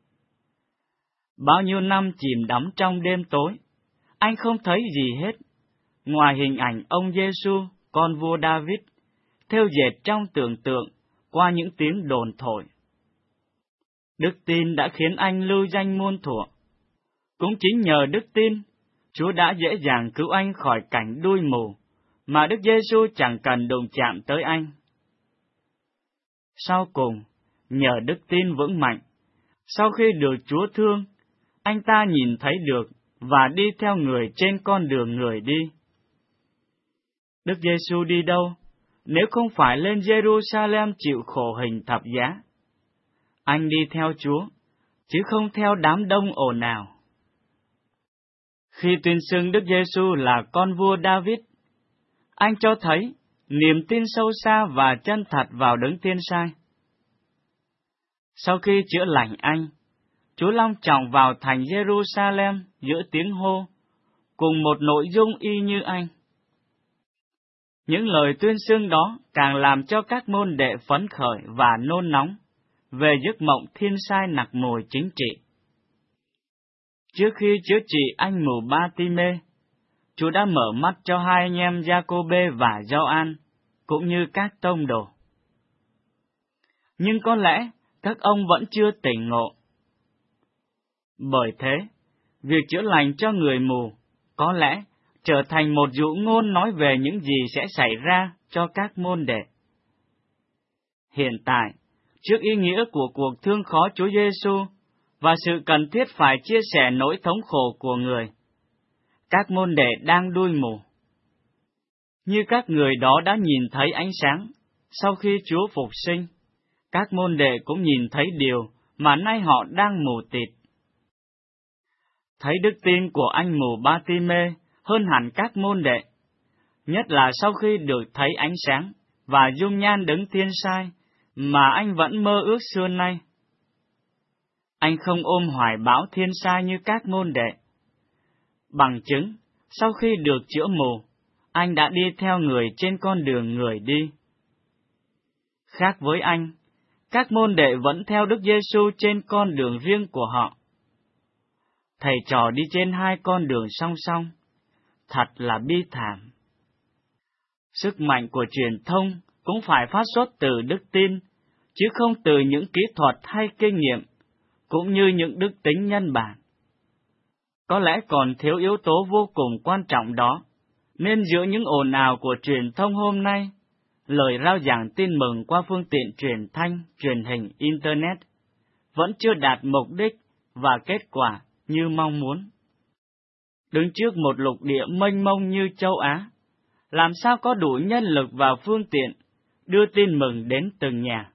Bao nhiêu năm chìm đắm trong đêm tối, anh không thấy gì hết, ngoài hình ảnh ông Giêsu, con vua David, thêu dệt trong tưởng tượng qua những tiếng đồn thổi. Đức tin đã khiến anh lưu danh muôn thuở. Cũng chính nhờ đức tin, Chúa đã dễ dàng cứu anh khỏi cảnh đuôi mù, mà Đức Giêsu chẳng cần đụng chạm tới anh. Sau cùng, nhờ đức tin vững mạnh, sau khi được Chúa thương, anh ta nhìn thấy được và đi theo người trên con đường người đi. Đức Giêsu đi đâu, nếu không phải lên Jerusalem chịu khổ hình thập giá? Anh đi theo Chúa, chứ không theo đám đông ồn ào. Khi tuyên xưng Đức Giêsu là con vua David, anh cho thấy niềm tin sâu xa và chân thật vào Đấng Tiên Sai. Sau khi chữa lành anh, Chúa long trọng vào thành Jerusalem giữa tiếng hô, cùng một nội dung y như anh. Những lời tuyên xưng đó càng làm cho các môn đệ phấn khởi và nôn nóng về giấc mộng thiên sai nặc mùi chính trị. Trước khi chữa trị anh mù Ba-ti-mê, Chúa đã mở mắt cho hai anh em Gia-cô-bê và Gioan, cũng như các tông đồ. Nhưng có lẽ các ông vẫn chưa tỉnh ngộ. Bởi thế, việc chữa lành cho người mù có lẽ trở thành một dụ ngôn nói về những gì sẽ xảy ra cho các môn đệ. Hiện tại, trước ý nghĩa của cuộc thương khó Chúa Giêsu và sự cần thiết phải chia sẻ nỗi thống khổ của người, các môn đệ đang đuôi mù. Như các người đó đã nhìn thấy ánh sáng sau khi Chúa phục sinh, các môn đệ cũng nhìn thấy điều mà nay họ đang mù tịt. Thấy đức tin của anh mù Ba-ti-mê hơn hẳn các môn đệ, nhất là sau khi được thấy ánh sáng, và dung nhan đấng tiên sai mà anh vẫn mơ ước xưa nay. Anh không ôm hoài bão thiên sai như các môn đệ. Bằng chứng, sau khi được chữa mù, anh đã đi theo người trên con đường người đi. Khác với anh, các môn đệ vẫn theo Đức Giêsu trên con đường riêng của họ. Thầy trò đi trên hai con đường song song, thật là bi thảm. Sức mạnh của truyền thông cũng phải phát xuất từ đức tin, chứ không từ những kỹ thuật hay kinh nghiệm, cũng như những đức tính nhân bản. Có lẽ còn thiếu yếu tố vô cùng quan trọng đó, nên giữa những ồn ào của truyền thông hôm nay, lời rao giảng tin mừng qua phương tiện truyền thanh, truyền hình, Internet vẫn chưa đạt mục đích và kết quả như mong muốn. Đứng trước một lục địa mênh mông như châu Á, làm sao có đủ nhân lực và phương tiện đưa tin mừng đến từng nhà?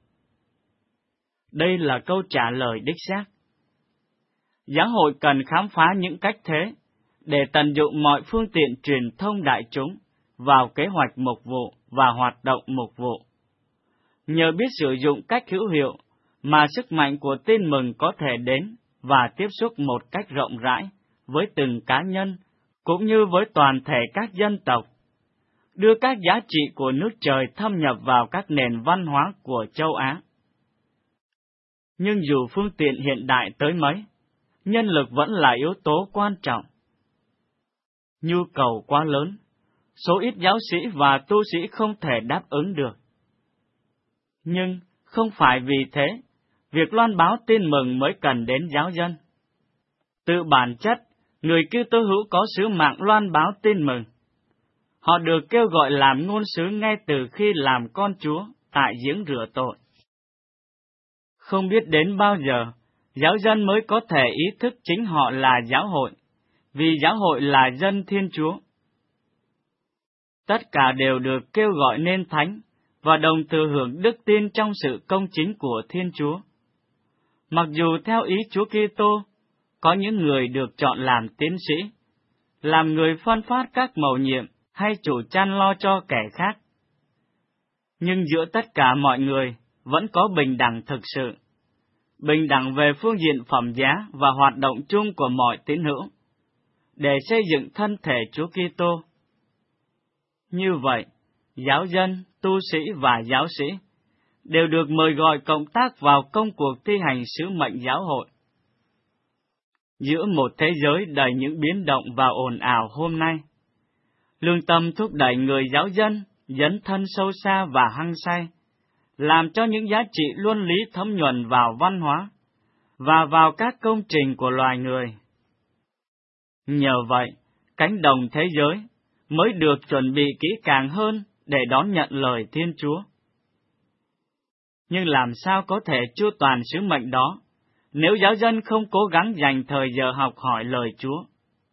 Đây là câu trả lời đích xác. Giáo hội cần khám phá những cách thế để tận dụng mọi phương tiện truyền thông đại chúng vào kế hoạch mục vụ và hoạt động mục vụ. Nhờ biết sử dụng cách hữu hiệu mà sức mạnh của tin mừng có thể đến và tiếp xúc một cách rộng rãi với từng cá nhân cũng như với toàn thể các dân tộc, đưa các giá trị của nước trời thâm nhập vào các nền văn hóa của châu Á. Nhưng dù phương tiện hiện đại tới mấy, nhân lực vẫn là yếu tố quan trọng. Nhu cầu quá lớn, số ít giáo sĩ và tu sĩ không thể đáp ứng được. Nhưng không phải vì thế, việc loan báo tin mừng mới cần đến giáo dân. Từ bản chất, người Kitô hữu có sứ mạng loan báo tin mừng. Họ được kêu gọi làm ngôn sứ ngay từ khi làm con Chúa tại giếng rửa tội. Không biết đến bao giờ, giáo dân mới có thể ý thức chính họ là giáo hội, vì giáo hội là dân Thiên Chúa. Tất cả đều được kêu gọi nên thánh và đồng thừa hưởng đức tin trong sự công chính của Thiên Chúa. Mặc dù theo ý Chúa Kitô, có những người được chọn làm tiến sĩ, làm người phân phát các mầu nhiệm hay chủ chăn lo cho kẻ khác. Nhưng giữa tất cả mọi người vẫn có bình đẳng thực sự, bình đẳng về phương diện phẩm giá và hoạt động chung của mọi tín hữu, để xây dựng thân thể Chúa Kitô. Như vậy, giáo dân, tu sĩ và giáo sĩ đều được mời gọi cộng tác vào công cuộc thi hành sứ mệnh giáo hội. Giữa một thế giới đầy những biến động và ồn ào hôm nay, lương tâm thúc đẩy người giáo dân dấn thân sâu xa và hăng say, làm cho những giá trị luân lý thấm nhuần vào văn hóa và vào các công trình của loài người. Nhờ vậy, cánh đồng thế giới mới được chuẩn bị kỹ càng hơn để đón nhận lời Thiên Chúa. Nhưng làm sao có thể chu toàn sứ mệnh đó nếu giáo dân không cố gắng dành thời giờ học hỏi lời Chúa?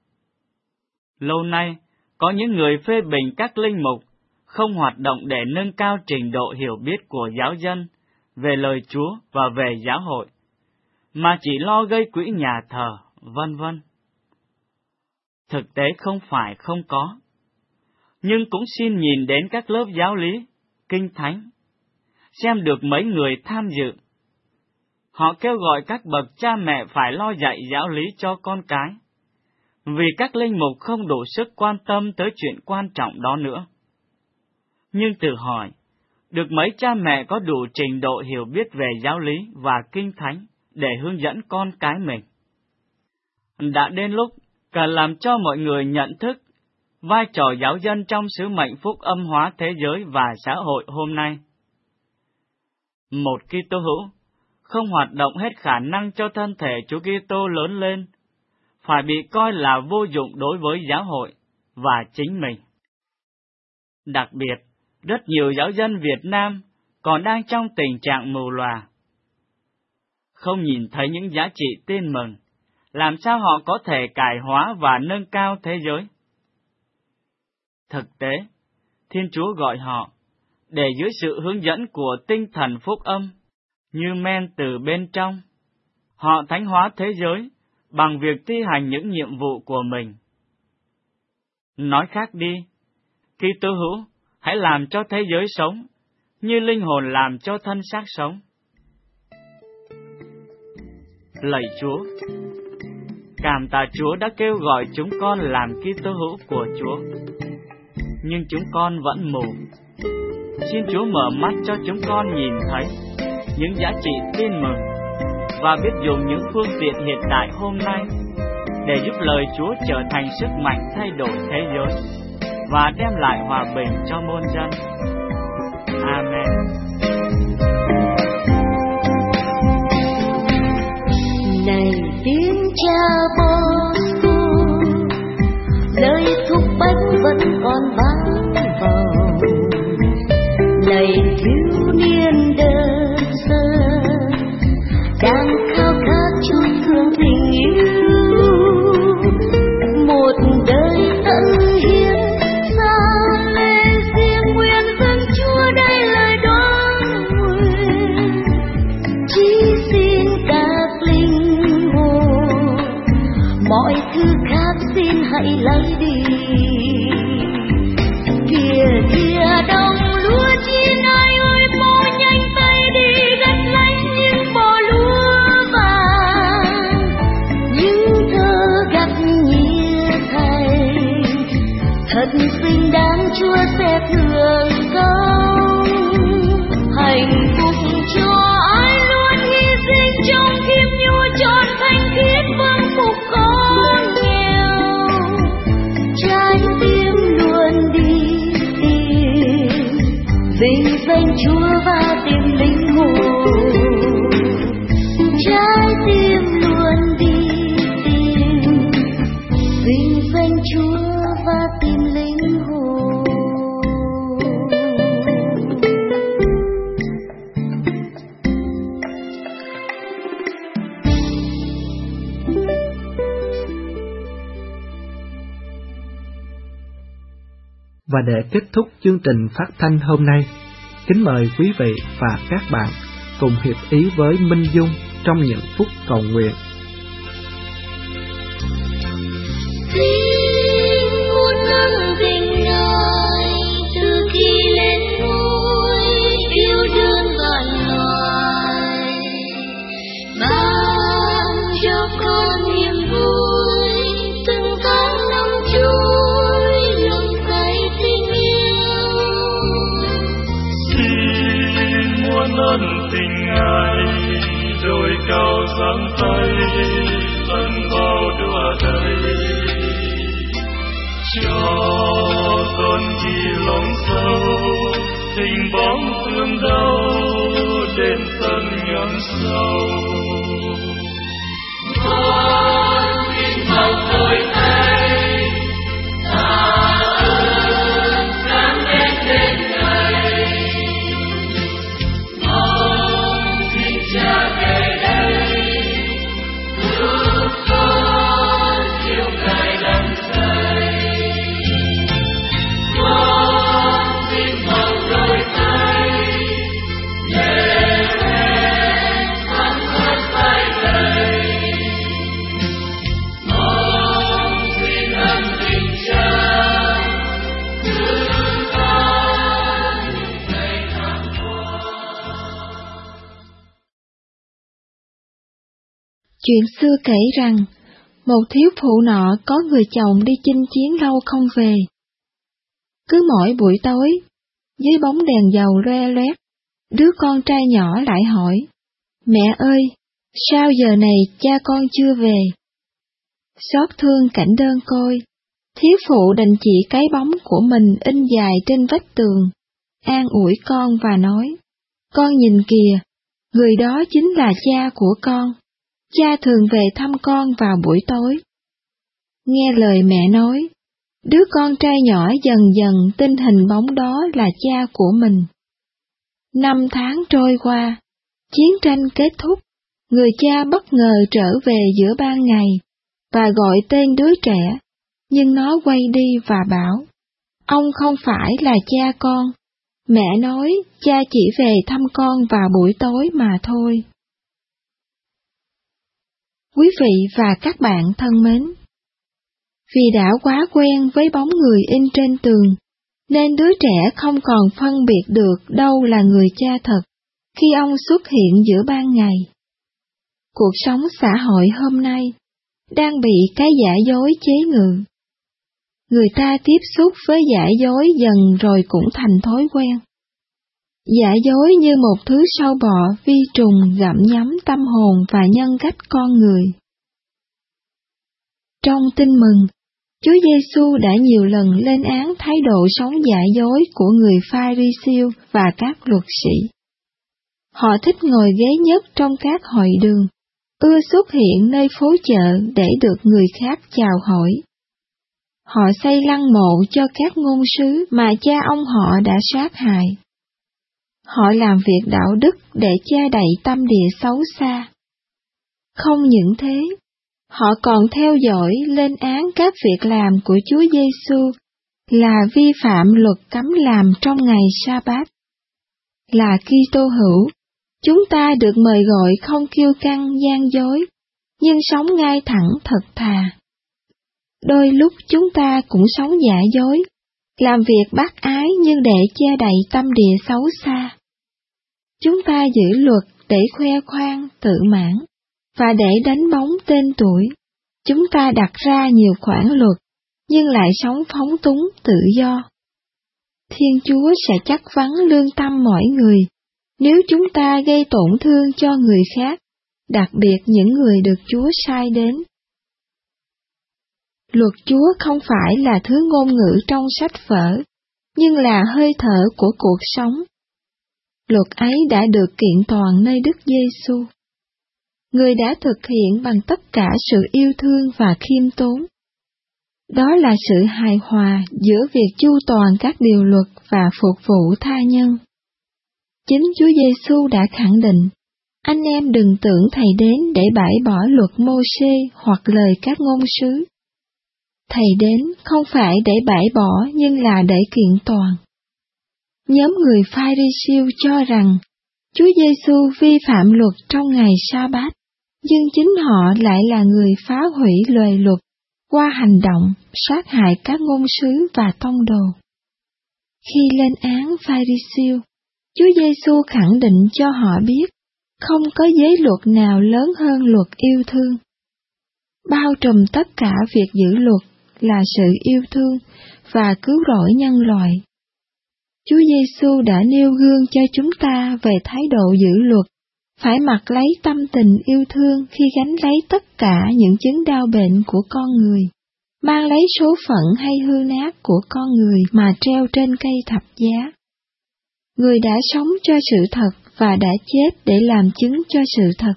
Lâu nay, có những người phê bình các linh mục không hoạt động để nâng cao trình độ hiểu biết của giáo dân về lời Chúa và về giáo hội, mà chỉ lo gây quỹ nhà thờ, vân vân. Thực tế không phải không có, nhưng cũng xin nhìn đến các lớp giáo lý, kinh thánh, xem được mấy người tham dự. Họ kêu gọi các bậc cha mẹ phải lo dạy giáo lý cho con cái, vì các linh mục không đủ sức quan tâm tới chuyện quan trọng đó nữa. Nhưng tự hỏi, được mấy cha mẹ có đủ trình độ hiểu biết về giáo lý và kinh thánh để hướng dẫn con cái mình? Đã đến lúc cần làm cho mọi người nhận thức vai trò giáo dân trong sứ mệnh phúc âm hóa thế giới và xã hội hôm nay. Một Kitô hữu không hoạt động hết khả năng cho thân thể Chúa Kitô lớn lên, phải bị coi là vô dụng đối với giáo hội và chính mình. Đặc biệt, rất nhiều giáo dân Việt Nam còn đang trong tình trạng mù lòa. Không nhìn thấy những giá trị tin mừng, làm sao họ có thể cải hóa và nâng cao thế giới? Thực tế, Thiên Chúa gọi họ, để dưới sự hướng dẫn của tinh thần phúc âm, như men từ bên trong, họ thánh hóa thế giới bằng việc thi hành những nhiệm vụ của mình. Nói khác đi, Kitô hữu hãy làm cho thế giới sống như linh hồn làm cho thân xác sống. Lạy Chúa, cảm tạ Chúa đã kêu gọi chúng con làm Kitô hữu của Chúa, nhưng chúng con vẫn mù. Xin Chúa mở mắt cho chúng con nhìn thấy những giá trị tin mừng và biết dùng những phương tiện hiện đại hôm nay để giúp lời Chúa trở thành sức mạnh thay đổi thế giới và đem lại hòa bình cho muôn dân. Amen. Này tiếng Cha Bosco, lời thúc bách vẫn còn vang vọng. Này thiếu niên đơn sơ, đang khao khát chung thương tình yêu, một đời tận hiến xa lê riêng nguyện dâng Chúa đây lời đoan nguyện. Chỉ xin các linh hồn, mọi thứ khác xin hãy lấy đi. Kìa kìa đồng lúa chín ai ơi, mau nhanh tay đi gặt lấy những bò lúa vàng. Những thơ gặt nhìa thành, thật xứng đáng Chúa sẽ thương công. Hạnh phúc cho ai luôn hy sinh trong kim nhu trọn thanh khiết vương phục con nghèo. Trái tim luôn đi tìm vinh danh Chúa và tìm linh hồn. Trái tim luôn đi tìm vinh danh Chúa và tìm linh hồn. Và để kết thúc chương trình phát thanh hôm nay, kính mời quý vị và các bạn cùng hiệp ý với Minh Dung trong những phút cầu nguyện. Xin muôn nắng tình Ngài từ khi lên ngôi yêu đương vạn loài, ban cho con niềm vui từng tháng năm trôi lòng say tình yêu. Xin muôn ân tình Ngài đồi cao giáng tay dẫn vào đùa đầy, cho con chỉ lòng sâu tình bóng thương đau đến tận ngàn sâu. Con xin học đôi tay tạ ơn sáng đến đến ngày, mong xin Cha về đây giúp con yêu Ngài đắm say. Con xin học đôi tay để em thắm thoát phai đầy, mong xin ân tình Cha thứ con ngày tháng qua. Chuyện xưa kể rằng, một thiếu phụ nọ có người chồng đi chinh chiến lâu không về. Cứ mỗi buổi tối, dưới bóng đèn dầu loe loét, đứa con trai nhỏ lại hỏi, mẹ ơi, sao giờ này cha con chưa về? Xót thương cảnh đơn côi, thiếu phụ đành chỉ cái bóng của mình in dài trên vách tường, an ủi con và nói, con nhìn kìa, người đó chính là cha của con. Cha thường về thăm con vào buổi tối. Nghe lời mẹ nói, đứa con trai nhỏ dần dần tin hình bóng đó là cha của mình. Năm tháng trôi qua, chiến tranh kết thúc, người cha bất ngờ trở về giữa ban ngày, và gọi tên đứa trẻ, nhưng nó quay đi và bảo, ông không phải là cha con. Mẹ nói cha chỉ về thăm con vào buổi tối mà thôi. Quý vị và các bạn thân mến, vì đã quá quen với bóng người in trên tường, nên đứa trẻ không còn phân biệt được đâu là người cha thật khi ông xuất hiện giữa ban ngày. Cuộc sống xã hội hôm nay đang bị cái giả dối chế ngự. Người ta tiếp xúc với giả dối dần rồi cũng thành thói quen. Giả dối như một thứ sâu bọ vi trùng gặm nhấm tâm hồn và nhân cách con người. Trong Tin Mừng, Chúa Giêsu đã nhiều lần lên án thái độ sống giả dối của người Pha-ri-siêu và các luật sĩ. Họ thích ngồi ghế nhất trong các hội đường, ưa xuất hiện nơi phố chợ để được người khác chào hỏi. Họ xây lăng mộ cho các ngôn sứ mà cha ông họ đã sát hại. Họ làm việc đạo đức để che đậy tâm địa xấu xa. Không những thế, họ còn theo dõi lên án các việc làm của Chúa Giêsu là vi phạm luật cấm làm trong ngày Sa-bát. Là Kitô hữu, chúng ta được mời gọi không kiêu căng gian dối, nhưng sống ngay thẳng thật thà. Đôi lúc chúng ta cũng sống giả dối, làm việc bác ái nhưng để che đậy tâm địa xấu xa. Chúng ta giữ luật để khoe khoang, tự mãn, và để đánh bóng tên tuổi. Chúng ta đặt ra nhiều khoản luật, nhưng lại sống phóng túng, tự do. Thiên Chúa sẽ chắc vắn lương tâm mỗi người, nếu chúng ta gây tổn thương cho người khác, đặc biệt những người được Chúa sai đến. Luật Chúa không phải là thứ ngôn ngữ trong sách vở, nhưng là hơi thở của cuộc sống. Luật ấy đã được kiện toàn nơi Đức Giêsu. Người đã thực hiện bằng tất cả sự yêu thương và khiêm tốn. Đó là sự hài hòa giữa việc chu toàn các điều luật và phục vụ tha nhân. Chính Chúa Giêsu đã khẳng định, anh em đừng tưởng Thầy đến để bãi bỏ luật Mô-sê hoặc lời các ngôn sứ. Thầy đến không phải để bãi bỏ nhưng là để kiện toàn. Nhóm người Pha-ri-siêu cho rằng Chúa Giêsu vi phạm luật trong ngày Sa-bát, nhưng chính họ lại là người phá hủy lời luật qua hành động sát hại các ngôn sứ và tông đồ. Khi lên án Pha-ri-siêu, Chúa Giêsu khẳng định cho họ biết không có giới luật nào lớn hơn luật yêu thương. Bao trùm tất cả việc giữ luật là sự yêu thương và cứu rỗi nhân loại. Chúa Giêsu đã nêu gương cho chúng ta về thái độ giữ luật, phải mặc lấy tâm tình yêu thương khi gánh lấy tất cả những chứng đau bệnh của con người, mang lấy số phận hay hư nát của con người mà treo trên cây thập giá. Người đã sống cho sự thật và đã chết để làm chứng cho sự thật.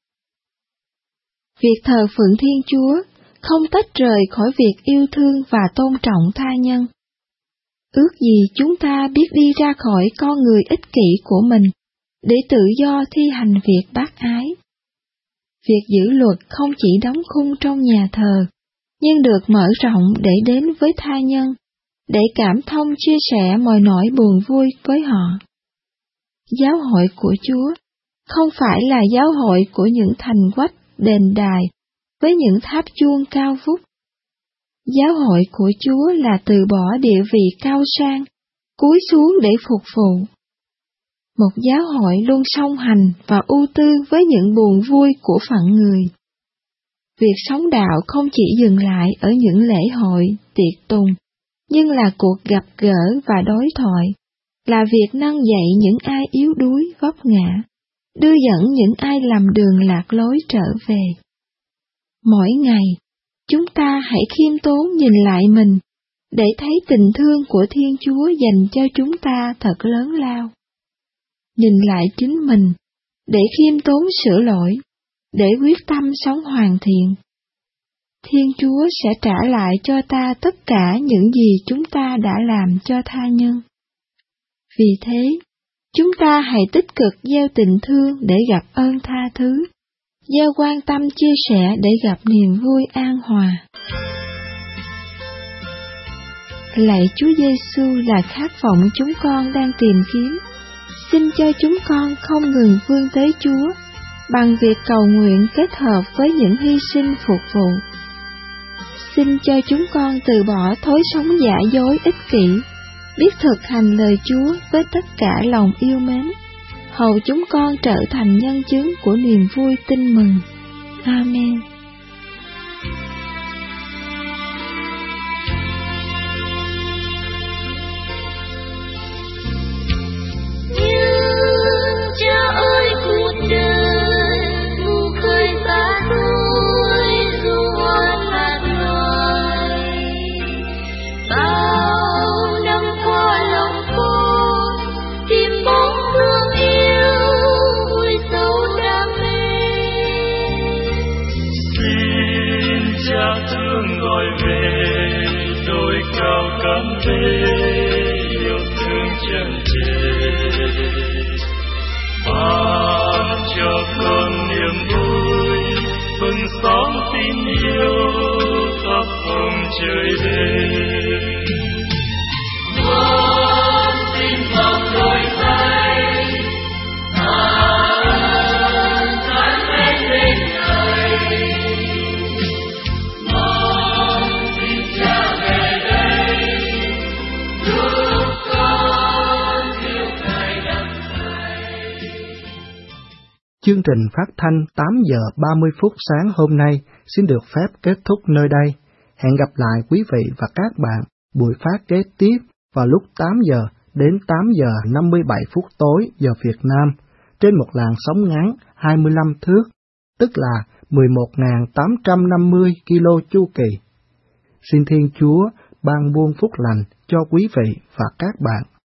Việc thờ phượng Thiên Chúa không tách rời khỏi việc yêu thương và tôn trọng tha nhân. Ước gì chúng ta biết đi ra khỏi con người ích kỷ của mình, để tự do thi hành việc bác ái. Việc giữ luật không chỉ đóng khung trong nhà thờ, nhưng được mở rộng để đến với tha nhân, để cảm thông chia sẻ mọi nỗi buồn vui với họ. Giáo hội của Chúa không phải là giáo hội của những thành quách, đền đài, với những tháp chuông cao vút. Giáo hội của Chúa là từ bỏ địa vị cao sang, cúi xuống để phục vụ. Một giáo hội luôn song hành và ưu tư với những buồn vui của phận người. Việc sống đạo không chỉ dừng lại ở những lễ hội, tiệc tùng, nhưng là cuộc gặp gỡ và đối thoại, là việc nâng dậy những ai yếu đuối vấp ngã, đưa dẫn những ai lầm đường lạc lối trở về. Mỗi ngày, chúng ta hãy khiêm tốn nhìn lại mình, để thấy tình thương của Thiên Chúa dành cho chúng ta thật lớn lao. Nhìn lại chính mình, để khiêm tốn sửa lỗi, để quyết tâm sống hoàn thiện. Thiên Chúa sẽ trả lại cho ta tất cả những gì chúng ta đã làm cho tha nhân. Vì thế, chúng ta hãy tích cực gieo tình thương để gặp ơn tha thứ, gieo quan tâm chia sẻ để gặp niềm vui an hòa. Lạy Chúa Giêsu là khát vọng chúng con đang tìm kiếm. Xin cho chúng con không ngừng vươn tới Chúa, bằng việc cầu nguyện kết hợp với những hy sinh phục vụ. Xin cho chúng con từ bỏ thói sống giả dối ích kỷ, biết thực hành lời Chúa với tất cả lòng yêu mến, hầu chúng con trở thành nhân chứng của niềm vui tin mừng. Amen. Cha ơi cuộc đời mù khơi xa đuôi du hoan lạc loài, bao năm qua lòng con tìm bóng thương yêu vui sâu đam mê. Xin Cha thương gọi về đồi cao cắm bê yêu thương chân trời, ban cho con niềm vui bừng sáng tin yêu khắp vùng trời đêm. Con xin vòng đôi tay tạ ơn cán bên bên này, mong xin Cha về đây giúp con yêu Ngài đắm say. Chương trình phát thanh tám giờ ba mươi phút sáng hôm nay xin được phép kết thúc nơi đây. Hẹn gặp lại quý vị và các bạn buổi phát kế tiếp vào lúc tám giờ đến tám giờ năm mươi bảy phút tối giờ Việt Nam trên một làn sóng ngắn hai mươi lăm thước, tức là mười một nghìn tám trăm năm mươi ki lô chu kỳ. Xin Thiên Chúa ban buông phúc lành cho quý vị và các bạn.